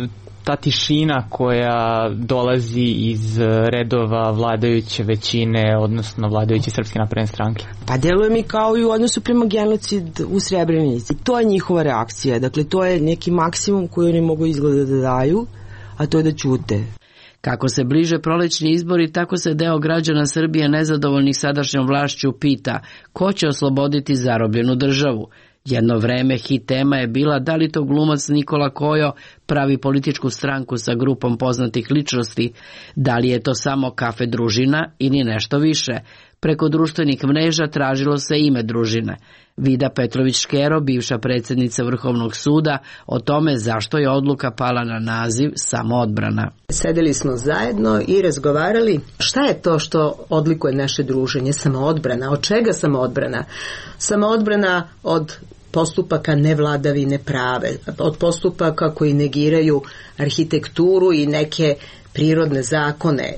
ta tišina koja dolazi iz redova vladajuće većine, odnosno vladajuće Srpske napredne stranke? Pa deluje mi kao i u odnosu prema genocid u Srebrenici. To je njihova reakcija. Dakle, to je neki maksimum koji oni mogu izgleda da daju, a to je da ćute. Kako se bliže prolećni izbori, tako se deo građana Srbije nezadovoljnih sadašnjom vlašću pita ko će osloboditi zarobljenu državu. Jedno vreme hit tema je bila da li to glumac Nikola Kojo pravi političku stranku sa grupom poznatih ličnosti, da li je to samo kafe družina ili nešto više. Preko društvenih mreža tražilo se ime družine. Vida Petrović-Škero, bivša predsjednica Vrhovnog suda, o tome zašto je odluka pala na naziv Samoodbrana. Sedeli smo zajedno i razgovarali šta je to što odlikuje naše druženje. Samoodbrana. Od čega samoodbrana? Samoodbrana od postupaka nevladavine prave, od postupaka koji negiraju arhitekturu i neke prirodne zakone,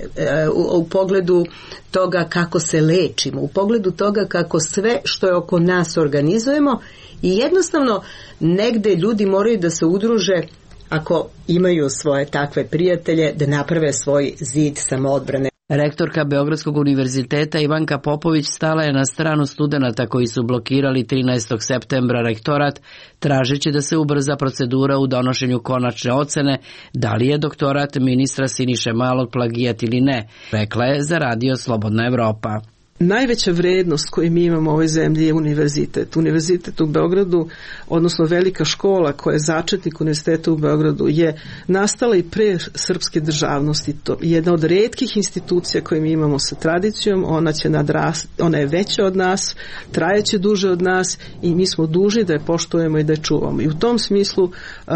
u pogledu toga kako se lečimo, u pogledu toga kako sve što je oko nas organizujemo i jednostavno negde ljudi moraju da se udruže ako imaju svoje takve prijatelje da naprave svoj zid samoodbrane. Rektorka Beogradskog univerziteta Ivanka Popović stala je na stranu studenata koji su blokirali 13. septembra rektorat, tražeći da se ubrza procedura u donošenju konačne ocene da li je doktorat ministra Siniše Malog plagijat ili ne, rekla je za radio Slobodna Evropa. Najveća vrednost koju mi imamo u ovoj zemlji je univerzitet. Univerzitet u Beogradu, odnosno velika škola koja je začetnik univerziteta u Beogradu, je nastala i pre srpske državnosti. To je jedna od retkih institucija koje mi imamo sa tradicijom, ona je veća od nas, trajeće duže od nas i mi smo dužni da je poštujemo i da je čuvamo. I u tom smislu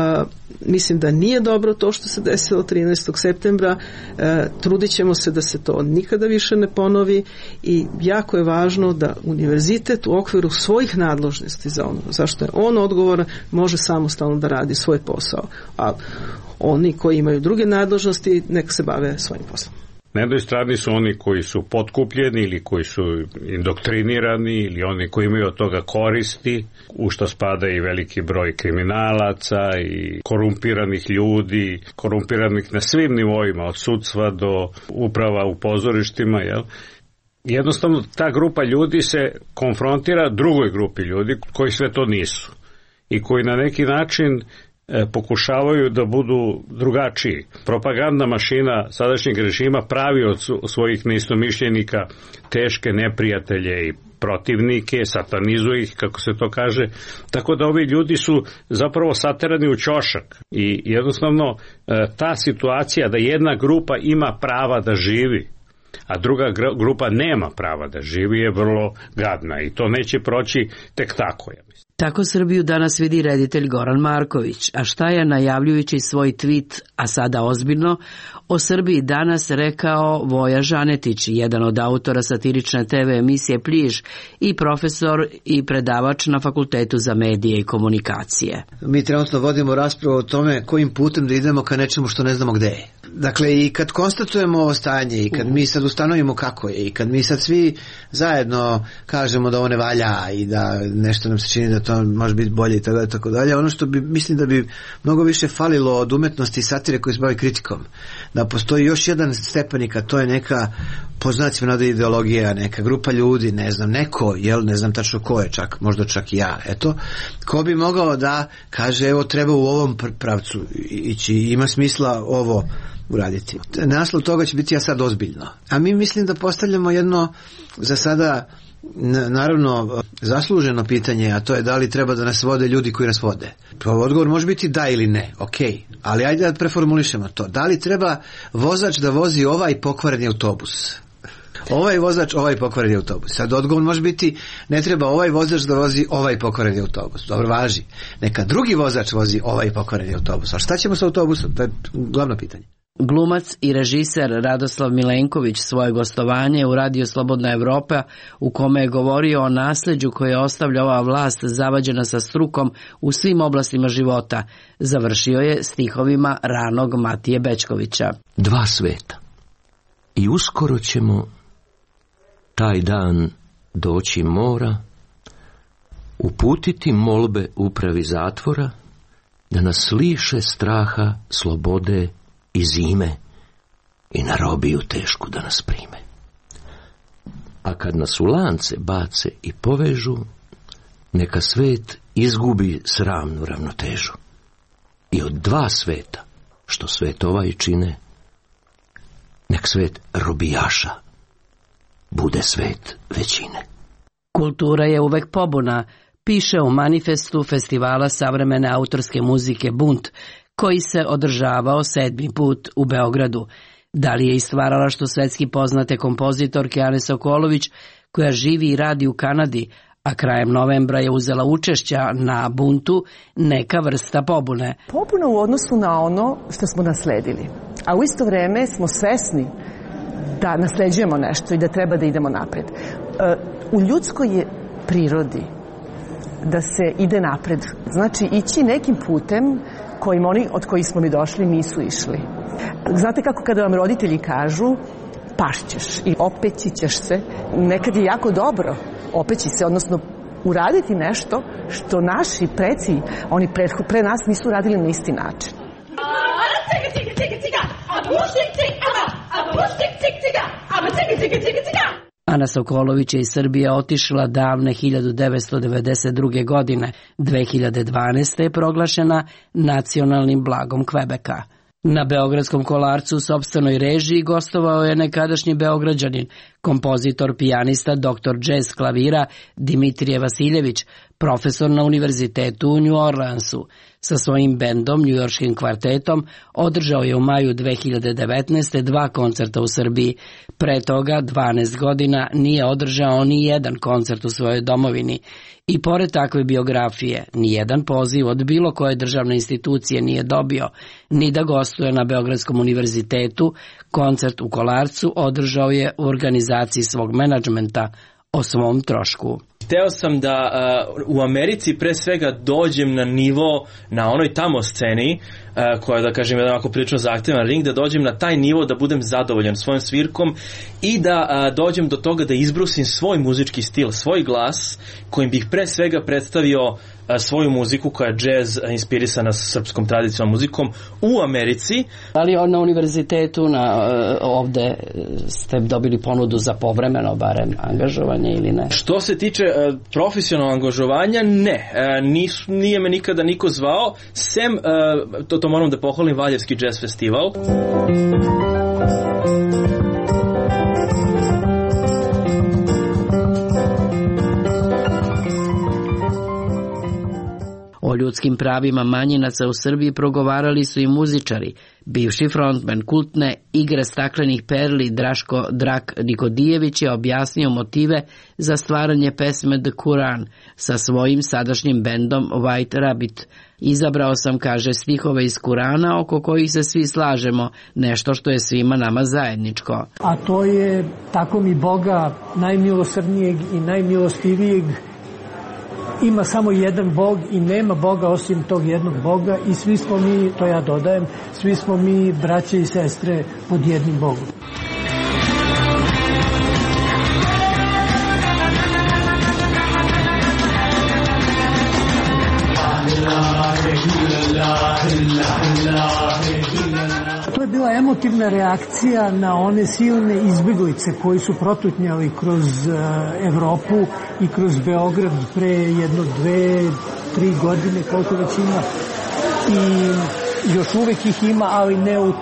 mislim da nije dobro to što se desilo 13. septembra, trudit ćemo se da se to nikada više ne ponovi i jako je važno da univerzitet u okviru svojih nadležnosti za ono zašto je on odgovoran može samostalno da radi svoj posao, a oni koji imaju druge nadležnosti nek se bave svojim poslom. Na jednoj strani su oni koji su potkupljeni ili koji su indoktrinirani ili oni koji imaju od toga koristi, u što spada i veliki broj kriminalaca i korumpiranih ljudi, korumpiranih na svim nivoima, od sudstva do uprava u pozorištima, jel? Jednostavno ta grupa ljudi se konfrontira drugoj grupi ljudi koji sve to nisu i koji na neki način pokušavaju da budu drugačiji. Propagandna mašina sadašnjeg režima pravi od svojih neistomišljenika teške neprijatelje i protivnike, satanizuje ih, kako se to kaže, tako da ovi ljudi su zapravo saterani u ćošak i jednostavno ta situacija da jedna grupa ima prava da živi, a druga grupa nema prava da živi je vrlo gadna i to neće proći tek tako, ja mislim. Tako Srbiju danas vidi reditelj Goran Marković, a šta je najavljujući svoj tweet, a sada ozbiljno, o Srbiji danas rekao Voja Žanetić, jedan od autora satirične TV emisije Pliž i profesor i predavač na Fakultetu za medije i komunikacije. Mi trenutno vodimo raspravu o tome kojim putem da idemo ka nečemu što ne znamo gde je. Dakle, i kad konstatujemo ovo stanje i kad mi sad ustanovimo kako je i kad mi sad svi zajedno kažemo da ovo ne valja i da nešto nam se čini da to može biti bolje i tako dalje, ono što mislim da bi mnogo više falilo od umetnosti i satire koji se bavi kritikom, da postoji još jedan stepenik, a to je neka po znacima navode ideologija, neka grupa ljudi, ne znam, neko, ne znam tačno ko je, možda čak i ja, eto, ko bi mogao da kaže evo treba u ovom pravcu ići, ima smisla ovo uraditi. Naslov toga će biti ja sad ozbiljno. A mi mislim da postavljamo jedno za sada naravno zasluženo pitanje, a to je da li treba da nas vode ljudi koji nas vode. Odgovor može biti da ili ne, ok, ali ajde da preformulišemo to. Da li treba vozač da vozi ovaj pokvareni autobus? Ovaj vozač, ovaj pokvareni autobus. Sad odgovor može biti ne treba ovaj vozač da vozi ovaj pokvareni autobus. Dobro, važi. Neka drugi vozač vozi ovaj pokvareni autobus. A šta ćemo sa autobusom? To je glavno pitanje. Glumac i režiser Radoslav Milenković svoje gostovanje u Radio Slobodna Evropa, u kome je govorio o nasleđu koje ostavlja ova vlast zavađena sa strukom u svim oblastima života, završio je stihovima ranog Matije Bećkovića. Dva sveta. I uskoro ćemo taj dan doći mora, uputiti molbe upravi zatvora, da nas liše straha, slobode i zime i na robiju tešku da nas prime. A kad nas u lance bace i povežu, neka svet izgubi sramnu ravnotežu. I od dva sveta, što svet ovaj čine, nek svet robijaša bude svet većine. Kultura je uvek pobuna, piše u manifestu Festivala savremene autorske muzike Bunt, koji se održavao 7. put u Beogradu. Da li je i stvaralaštvo svetski poznate kompozitorke Ane Sokolović, koja živi i radi u Kanadi, a krajem novembra je uzela učešća na Buntu, neka vrsta pobune. Pobuna u odnosu na ono što smo nasledili, a u isto vreme smo svesni da nasleđujemo nešto i da treba da idemo napred. U ljudskoj je prirodi da se ide napred. Znači, ići nekim putem kojim oni od kojih smo mi došli nisu išli. Znate kako kada vam roditelji kažu pašćeš i opeći ćeš se, nekad je jako dobro opeći se, odnosno uraditi nešto što naši preci, oni pre nas nisu radili na isti način. Ana Sokolović je iz Srbije otišla davne 1992. godine. 2012. je proglašena nacionalnim blagom Kvebeka. Na Beogradskom kolarcu u sopstvenoj režiji gostovao je nekadašnji Beograđanin, kompozitor, pijanista, doktor džez klavira Dimitrije Vasiljević, profesor na univerzitetu u New Orleansu. Sa svojim bendom, njujorškim kvartetom, održao je u maju 2019. 2 koncerta u Srbiji. Pre toga 12 godina nije održao ni jedan koncert u svojoj domovini. I pored takve biografije, ni jedan poziv od bilo koje državne institucije nije dobio, ni da gostuje na Beogradskom univerzitetu. Koncert u Kolarcu održao je u organizaciji svog menadžmenta o svom trošku. Hteo sam da u Americi pre svega dođem na nivo, na onoj tamo sceni, koja je, da kažem, jedan ovako prilično zahtevan ring, da dođem na taj nivo da budem zadovoljan svojim svirkom i da dođem do toga da izbrusim svoj muzički stil, svoj glas, kojim bih pre svega predstavio svoju muziku koja je džez inspirisana sa srpskom tradicionalnom muzikom u Americi. Ali na univerzitetu ovde ste dobili ponudu za povremeno barem angažovanje ili ne? Što se tiče profesionalnog angažovanja, ne. Nije me nikada niko zvao, sem, to moram da pohvalim, Valjevski džez festival. O ljudskim pravima manjinaca u Srbiji progovarali su i muzičari. Bivši frontman kultne Igre staklenih perli Drak Nikodijević je objasnio motive za stvaranje pesme The Quran sa svojim sadašnjim bendom White Rabbit. Izabrao sam, kaže, stihove iz Kurana oko kojih se svi slažemo, nešto što je svima nama zajedničko. A to je tako mi Boga najmilosrdnijeg i najmilostivijeg. Ima samo jedan Bog i nema Boga osim tog jednog Boga i svi smo mi, to ja dodajem, svi smo mi braće i sestre pod jednim Bogom. To je bila emotivna reakcija na one silne izbjeglice koji su protutnjali kroz Evropu i kroz Beograd pre 1, 2, 3 godine, koliko već ima. I još uvek ih ima, ali ne u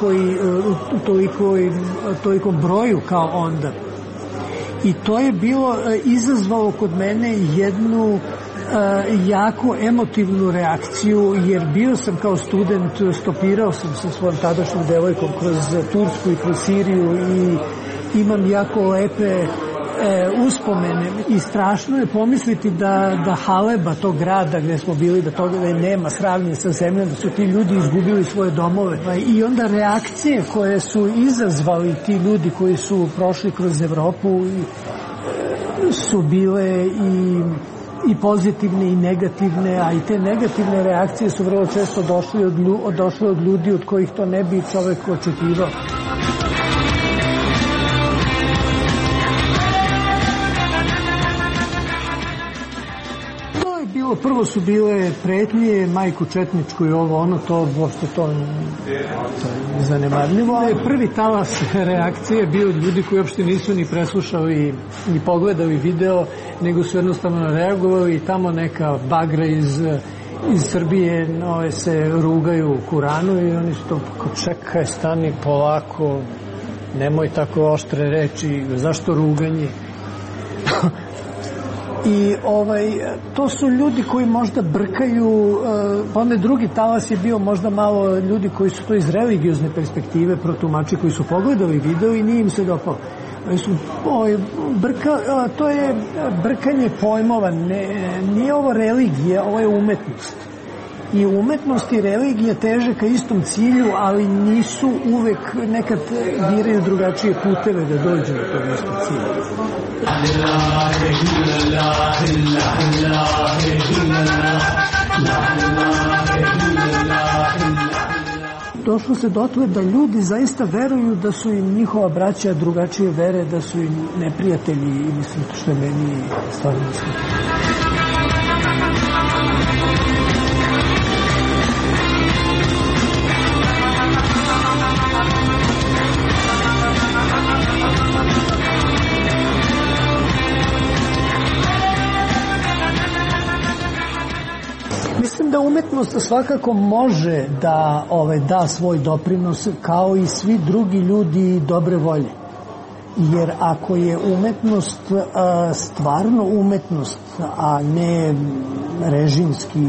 tolikom broju kao onda. I to je bilo izazvalo kod mene jednu jako emotivnu reakciju, jer bio sam kao student, stopirao sam sa svojom tadašnjom devojkom kroz Tursku i kroz Siriju i imam jako lepe uspomene i strašno je pomisliti da Haleba, tog grada gde smo bili, da toga nema sravnje sa zemljom, da su ti ljudi izgubili svoje domove i onda reakcije koje su izazvali ti ljudi koji su prošli kroz Evropu su bile i pozitivne i negativne, a i te negativne reakcije su vrlo često došle od ljudi od kojih to ne bi čovek očekivao. Prvo su bile pretnje, majku četničku i ovo, ono, to uopšte to je zanemarljivo. Prvi talas reakcije bio od ljudi koji uopšte nisu ni preslušali ni pogledali video, nego su jednostavno reagovali i tamo neka bagra iz Srbije se rugaju Kuranu i oni su to čekaj, stani polako, nemoj tako oštre reči, zašto ruganje? I to su ljudi koji možda brkaju, onaj drugi talas je bio možda malo ljudi koji su to iz religiozne perspektive protumači, koji su pogledali video i nije im se dopao. To je brkanje pojmova, nije ovo religija, ovo je umetnost. I umetnost i religija teže ka istom cilju, ali nisu uvek, nekad biraju drugačije puteve da dođu do tog istog cilja. Došlo se dotle da ljudi zaista veruju da su im njihova braća drugačije vere, da su im neprijatelji i mislim što je meni stvarno mislim. Mislim da umetnost svakako može da svoj doprinos kao i svi drugi ljudi dobre volje. Jer ako je umetnost stvarno umetnost, a ne režimski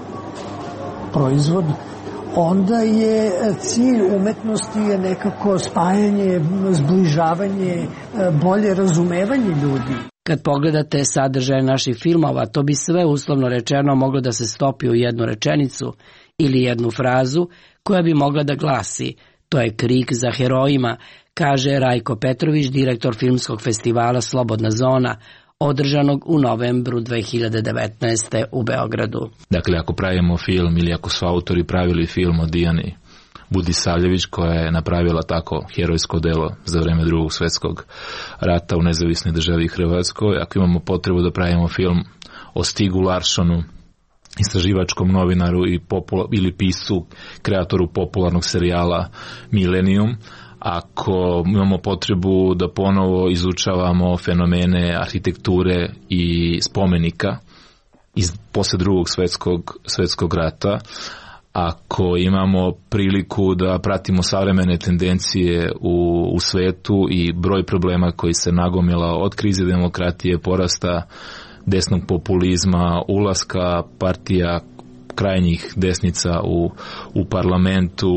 proizvod, onda je cilj umetnosti je nekako spajanje, zbližavanje, bolje razumevanje ljudi. Kad pogledate sadržaj naših filmova, to bi sve uslovno rečeno moglo da se stopi u jednu rečenicu ili jednu frazu koja bi mogla da glasi: to je krik za herojima, kaže Rajko Petrović, direktor filmskog festivala Slobodna zona, održanog u novembru 2019. u Beogradu. Dakle, ako pravimo film ili ako su autori pravili film o Dijani Budisavljević, koja je napravila tako herojsko delo za vreme Drugog svjetskog rata u nezavisnoj državi Hrvatskoj, ako imamo potrebu da pravimo film o Stigu Larssonu, istraživačkom novinaru ili piscu, kreatoru popularnog serijala Millennium, ako imamo potrebu da ponovo izučavamo fenomene arhitekture i spomenika posle Drugog svjetskog rata, ako imamo priliku da pratimo savremene tendencije u svetu i broj problema koji se nagomila od krize demokratije, porasta desnog populizma, ulaska partija krajnjih desnica u parlamentu,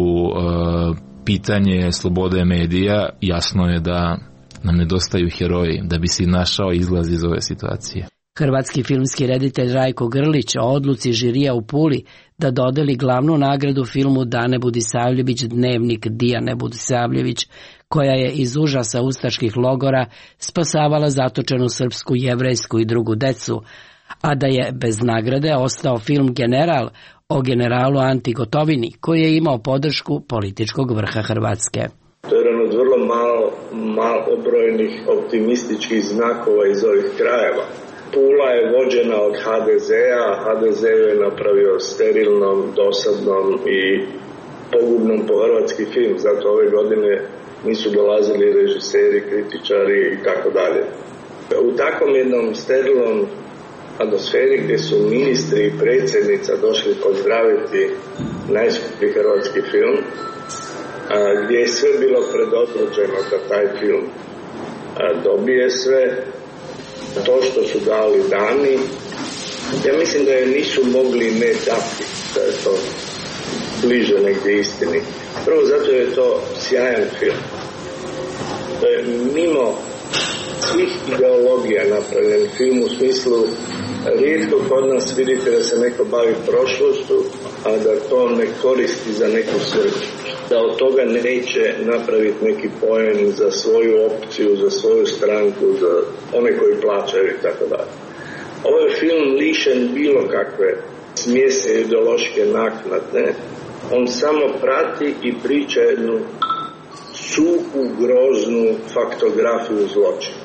pitanje slobode medija, jasno je da nam nedostaju heroji da bi se našao izlaz iz ove situacije. Hrvatski filmski reditelj Rajko Grlić o odluci žirija u Puli da dodeli glavnu nagradu filmu Dane Budisavljević Dnevnik Dijane Budisavljević, koja je iz užasa ustaških logora spasavala zatočenu srpsku, jevrejsku i drugu decu, a da je bez nagrade ostao film General o generalu Anti Gotovini, koji je imao podršku političkog vrha Hrvatske. To je jedan od vrlo malobrojnih optimističkih znakova iz ovih krajeva. Pula je vođena od HDZ-a, HDZ je napravio sterilnom, dosadnom i pogubnom po hrvatski film, zato ove godine nisu dolazili režiseri, kritičari i tako dalje. U takvom jednom sterilnom atmosferi gdje su ministri i predsjednica došli pozdraviti najskuplji hrvatski film, gdje je sve bilo predodređeno da taj film dobije sve, to što su dali dani, ja mislim da je nisu mogli ne dati, da je to bliže negdje istini. Prvo zato je to sjajan film. To je mimo svih ideologija napravljen film, u smislu rijetko kod nas vidite da se neko bavi prošlošću, a da to ne koristi za neku svrhu. Da od toga neće napraviti neki poen za svoju opciju, za svoju stranku, za one koji plaćaju i tako dalje. Ovo je film lišen bilo kakve smjese ideološke naknade. On samo prati i priča jednu suhu, groznu faktografiju zločina.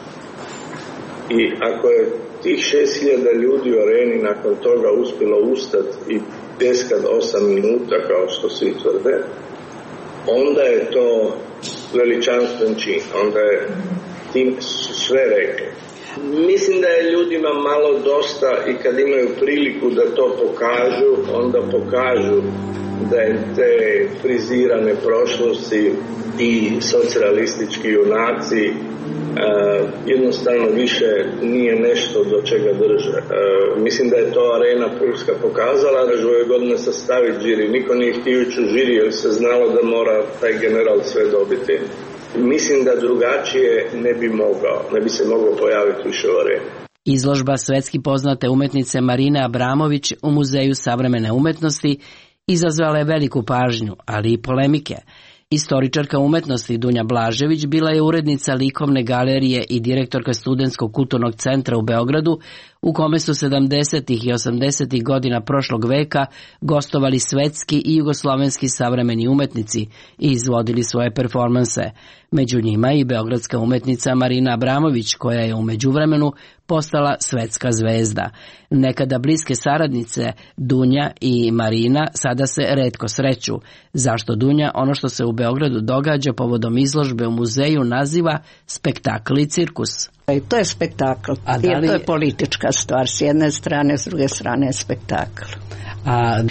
I ako je tih 6.000 ljudi u areni nakon toga uspjelo ustati i pjeskat 8 minuta, kao što svi tvrde, onda je to veličanstven čin, onda je tim sve rekli. Mislim da je ljudima malo dosta i kad imaju priliku da to pokažu, onda pokažu da je te frizirane prošlosti i socijalistički junaci jednostavno više nije nešto do čega drže. Mislim da je to Arena Pulska pokazala, da ove godine sastaviti žiri. Niko nije htio ići u žiri jer se znalo da mora taj general sve dobiti. Mislim da drugačije ne bi se mogao pojaviti više u Areni. Izložba svetski poznate umetnice Marine Abramović u Muzeju savremene umetnosti izazvala je veliku pažnju, ali i polemike. Istoričarka umetnosti Dunja Blažević bila je urednica likovne galerije i direktorka Studentskog kulturnog centra u Beogradu, u kome su 70. i 80. godina prošlog veka gostovali svetski i jugoslovenski savremeni umetnici i izvodili svoje performanse. Među njima i beogradska umetnica Marina Abramović, koja je u međuvremenu postala svetska zvezda. Nekada bliske saradnice Dunja i Marina sada se retko sreću. Zašto Dunja ono što se u Beogradu događa povodom izložbe u muzeju naziva spektakl i cirkus? I to je spektakl, jer to je politička stvar. S jedne strane, s druge strane je spektakl. A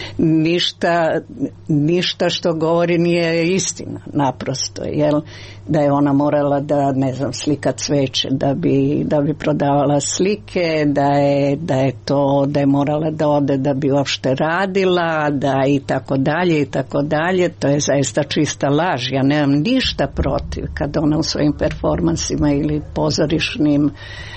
ništa što govori nije istina, naprosto, jel? Da je ona morala da, ne znam, slika cveće da bi prodavala slike, da je morala da ode da bi uopšte radila, da i tako dalje, to je zaista čista laž. Ja nemam ništa protiv kad ona u svojim performansima ili pozorišnim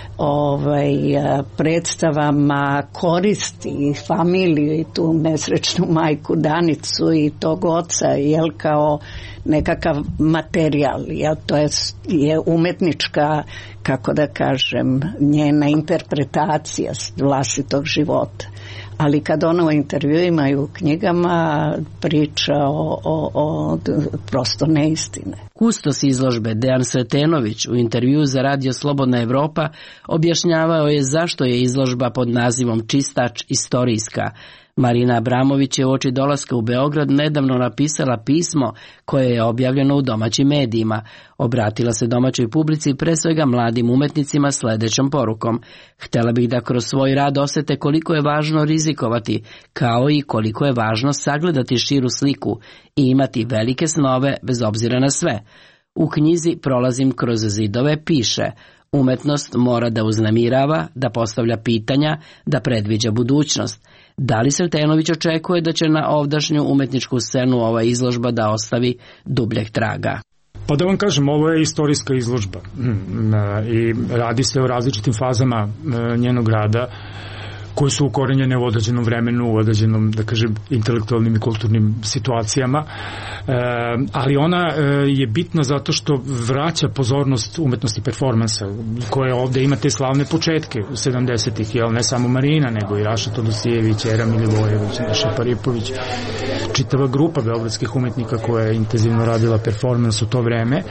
predstavama koristi familiju i tu nesrećnu majku Danicu i tog oca, jel, kao nekakav materijal, jel, to je umetnička, kako da kažem, njena interpretacija vlastitog života. Ali kad ona u intervjuima i u knjigama priča o prosto neistine. Kustos izložbe Dejan Sretenović u intervju za Radio Slobodna Evropa objašnjavao je zašto je izložba pod nazivom Čistač istorijska. Marina Abramović je uoči dolaska u Beograd nedavno napisala pismo koje je objavljeno u domaćim medijima. Obratila se domaćoj publici, pre svega mladim umetnicima, sljedećom porukom: htjela bih da kroz svoj rad osjete koliko je važno rizikovati, kao i koliko je važno sagledati širu sliku i imati velike snove bez obzira na sve. U knjizi Prolazim kroz zidove piše: umetnost mora da uznemirava, da postavlja pitanja, da predviđa budućnost. Da li Sretenović očekuje da će na ovdašnju umetničku scenu ova izložba da ostavi dubljeg traga? Pa da vam kažem, ovo je istorijska izložba i radi se o različitim fazama njenog rada koje su ukorenjene u određenom vremenu, u određenom, da kažem, intelektualnim i kulturnim situacijama, ali ona je bitna zato što vraća pozornost umetnosti performansa, koje ovde ima te slavne početke u 70-ih, jel, ne samo Marina, nego i Raša Todosijević, Era Milivojević, Neša Paripović, čitava grupa beogradskih umetnika koja je intenzivno radila performans u to vreme.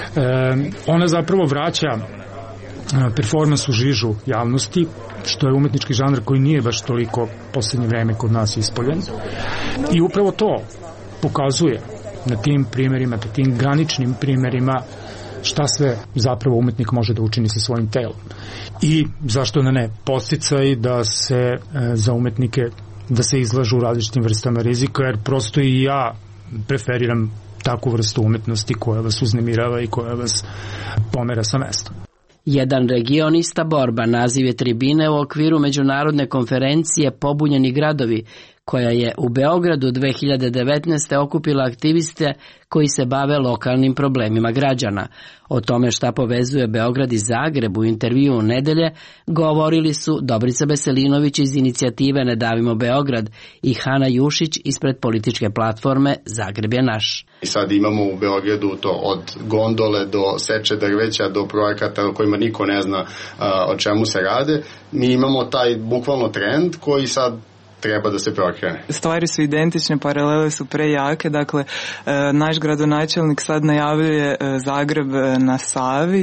Ona zapravo vraća performans u žižu javnosti, što je umetnički žanr koji nije baš toliko posljednje vreme kod nas ispoljen. I upravo to pokazuje na tim primjerima, na tim graničnim primjerima, šta sve zapravo umetnik može da učini sa svojim telom. I zašto ne podsticaj da se za umetnike da se izlažu u različitim vrstama rizika, jer prosto i ja preferiram takvu vrstu umetnosti koja vas uznemirava i koja vas pomera sa mesta. Jedan regionista borba naziv je tribine u okviru međunarodne konferencije Pobunjeni gradovi, koja je u Beogradu 2019. okupila aktiviste koji se bave lokalnim problemima građana. O tome šta povezuje Beograd i Zagreb u intervju u nedelje govorili su Dobrica Veselinović iz inicijative Ne davimo Beograd i Hana Jušić ispred političke platforme Zagreb je naš. I sad imamo u Beogradu to od gondole do seče drveća do projekata o kojima niko ne zna o čemu se rade. Mi imamo taj bukvalno trend koji sad treba da se prokrene. Stvari su identične, paralele su prejake, dakle naš gradonačelnik sad najavljuje Zagreb na Savi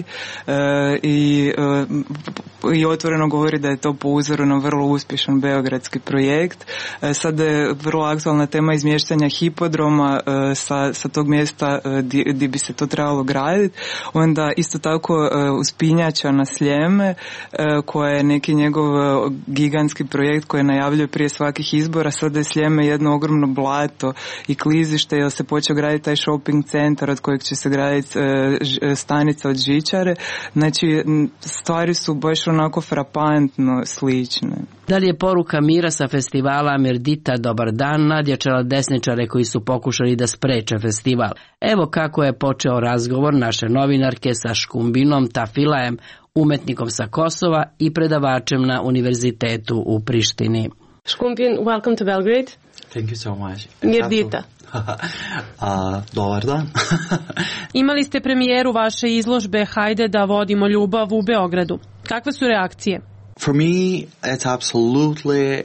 i otvoreno govori da je to po uzoru na vrlo uspješan beogradski projekt. Sada je vrlo aktualna tema izmještanja hipodroma sa tog mjesta gdje bi se to trebalo graditi. Onda isto tako uspinjača na Sljeme koja je neki njegov gigantski projekt koji najavljuje prije svakih izbora. Sada je Sljeme jedno ogromno blato i klizište jer se počeo graditi taj shopping centar od kojeg će se graditi stanica od žičare. Znači stvari su baš onako frapantno slične. Dalje je poruka mira sa festivala Merdita Dobar dan nadjačala desničare koji su pokušali da spreče festival. Evo kako je počeo razgovor naše novinarke sa Škumbinom Tafilajem, umetnikom sa Kosova i predavačem na univerzitetu u Prištini. Škumpin, welcome to Belgrade. Thank you so much. Merdita. Dobar dan. Imali ste premijeru vaše izložbe Hajde da vodimo ljubav u Beogradu. Kakve su reakcije? For me, it's absolutely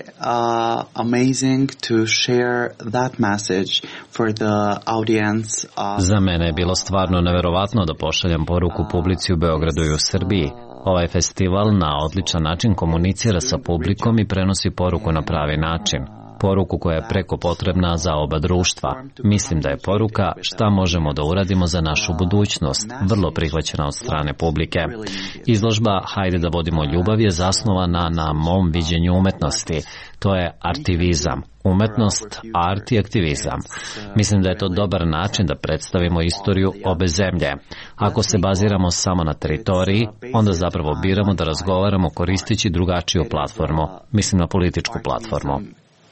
amazing to share that message for the audience. Za mene je bilo stvarno neverovatno da pošaljem poruku publici u Beogradu i u Srbiji. Ovaj festival na odličan način komunicira sa publikom i prenosi poruku na pravi način. Poruku koja je preko potrebna za oba društva. Mislim da je poruka šta možemo da uradimo za našu budućnost, vrlo prihvaćena od strane publike. Izložba Hajde da vodimo ljubav je zasnovana na mom viđenju umetnosti. To je artivizam. Umetnost, art i aktivizam. Mislim da je to dobar način da predstavimo istoriju obe zemlje. Ako se baziramo samo na teritoriji, onda zapravo biramo da razgovaramo koristeći drugačiju platformu. Mislim na političku platformu.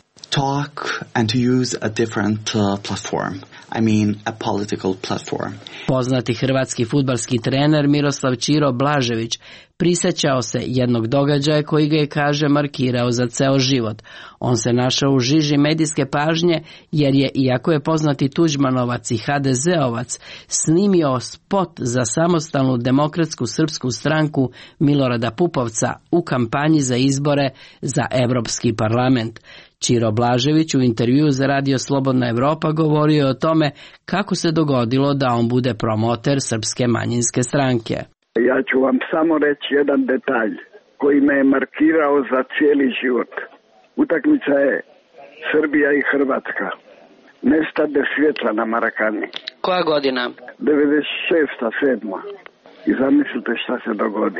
Talk and to use a different platform. I mean a political platform. Poznati hrvatski fudbalski trener Miroslav Ćiro Blažević prisjećao se jednog događaja koji ga je, kaže, markirao za ceo život. On se našao u žiži medijske pažnje jer je, iako je poznati Tuđmanovac i HDZ-ovac, snimio spot za samostalnu demokratsku srpsku stranku Milorada Pupovca u kampanji za izbore za Evropski parlament. Ćiro Blažević u intervju za Radio Slobodna Evropa govorio je o tome kako se dogodilo da on bude promoter Srpske manjinske stranke. Ja ću vam samo reći jedan detalj koji me je markirao za cijeli život. Utakmica je Srbija i Hrvatska. Nestade svjetla na Marakani. Koja godina? 96. 7. I zamislite šta se dogodi.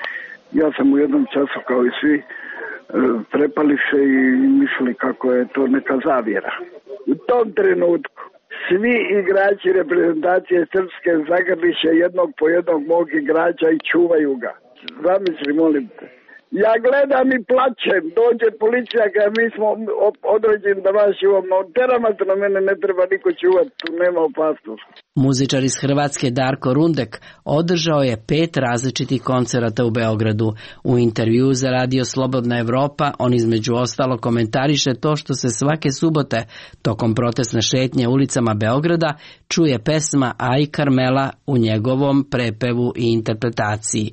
Ja sam u jednom času kao i svi prepali se i mislili kako je to neka zavjera. U tom trenutku svi igrači reprezentacije Srpske zagrliše jednog po jednog mog igrača i čuvaju ga. Zamisli, molim te. Ja gledam i plačem, dođe policija kada mi smo određeni da vas čuvamo. Teramate na mene, ne treba niko čuvati, tu nema opasnosti. Muzičar iz Hrvatske Darko Rundek održao je 5 različitih koncerata u Beogradu. U intervju za Radio Slobodna Evropa on između ostalo komentariše to što se svake subote tokom protestne šetnje ulicama Beograda čuje pesma Aj Karmela u njegovom prepevu i interpretaciji.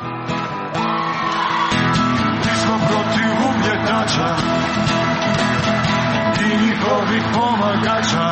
Protiv ugnjetača i njihovih pomagača,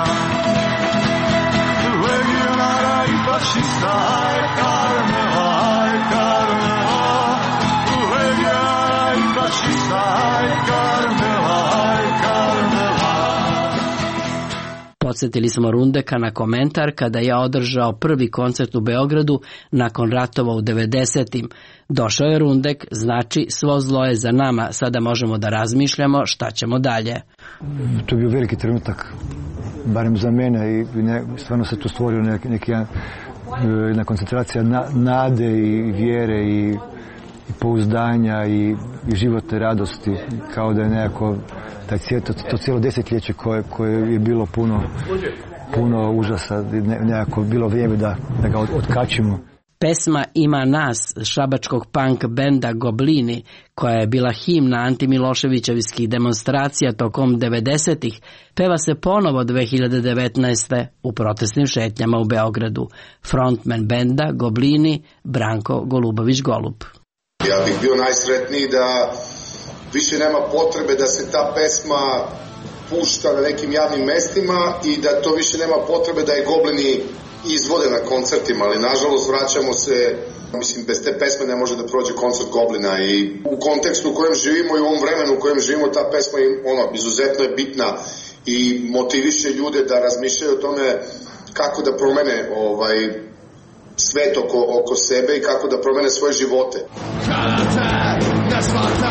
legionara i fašista, aj Karmela, aj Karmela, legionara i fašista, aj Karmela, aj Karmela. Podsjetili smo Rundeka na komentar kada je održao prvi koncert u Beogradu nakon ratova u 90-im. Došao je Rundek, znači svo zlo je za nama, sada možemo da razmišljamo šta ćemo dalje. To je bio veliki trenutak, barem za mene, i stvarno se tu stvorio jedna koncentracija nade i vjere i pouzdanja i životne radosti, kao da je nekako to cijelo desetljeće koje je bilo puno užasa, nekako bilo vrijeme da ga otkačimo. Pesma Ima nas šabačkog punk benda Goblini, koja je bila himna antimiloševićevskih demonstracija tokom 90-ih, peva se ponovo 2019. u protestnim šetnjama u Beogradu. Frontman benda Goblini Branko Golubović-Golub. Ja bih bio najsretniji da više nema potrebe da se ta pesma pušta na nekim javnim mestima i da to više nema potrebe da je Goblini izvode na koncertima, ali nažalost vraćamo se, mislim, bez te pesme ne može da prođe koncert Goblina i u kontekstu u kojem živimo i u ovom vremenu u kojem živimo ta pesma izuzetno je bitna i motiviše ljude da razmišljaju o tome kako da promene svet oko sebe i kako da promene svoje živote. Kada te ne shvate,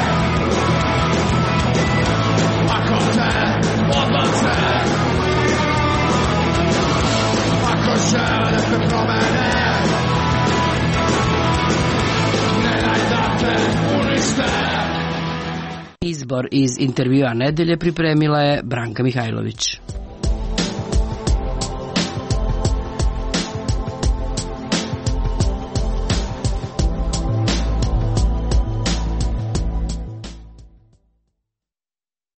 ako te odbace, ako žele da te promene, ne daj da te unište. Izbor iz intervjua nedelje pripremila je Branka Mihajlović.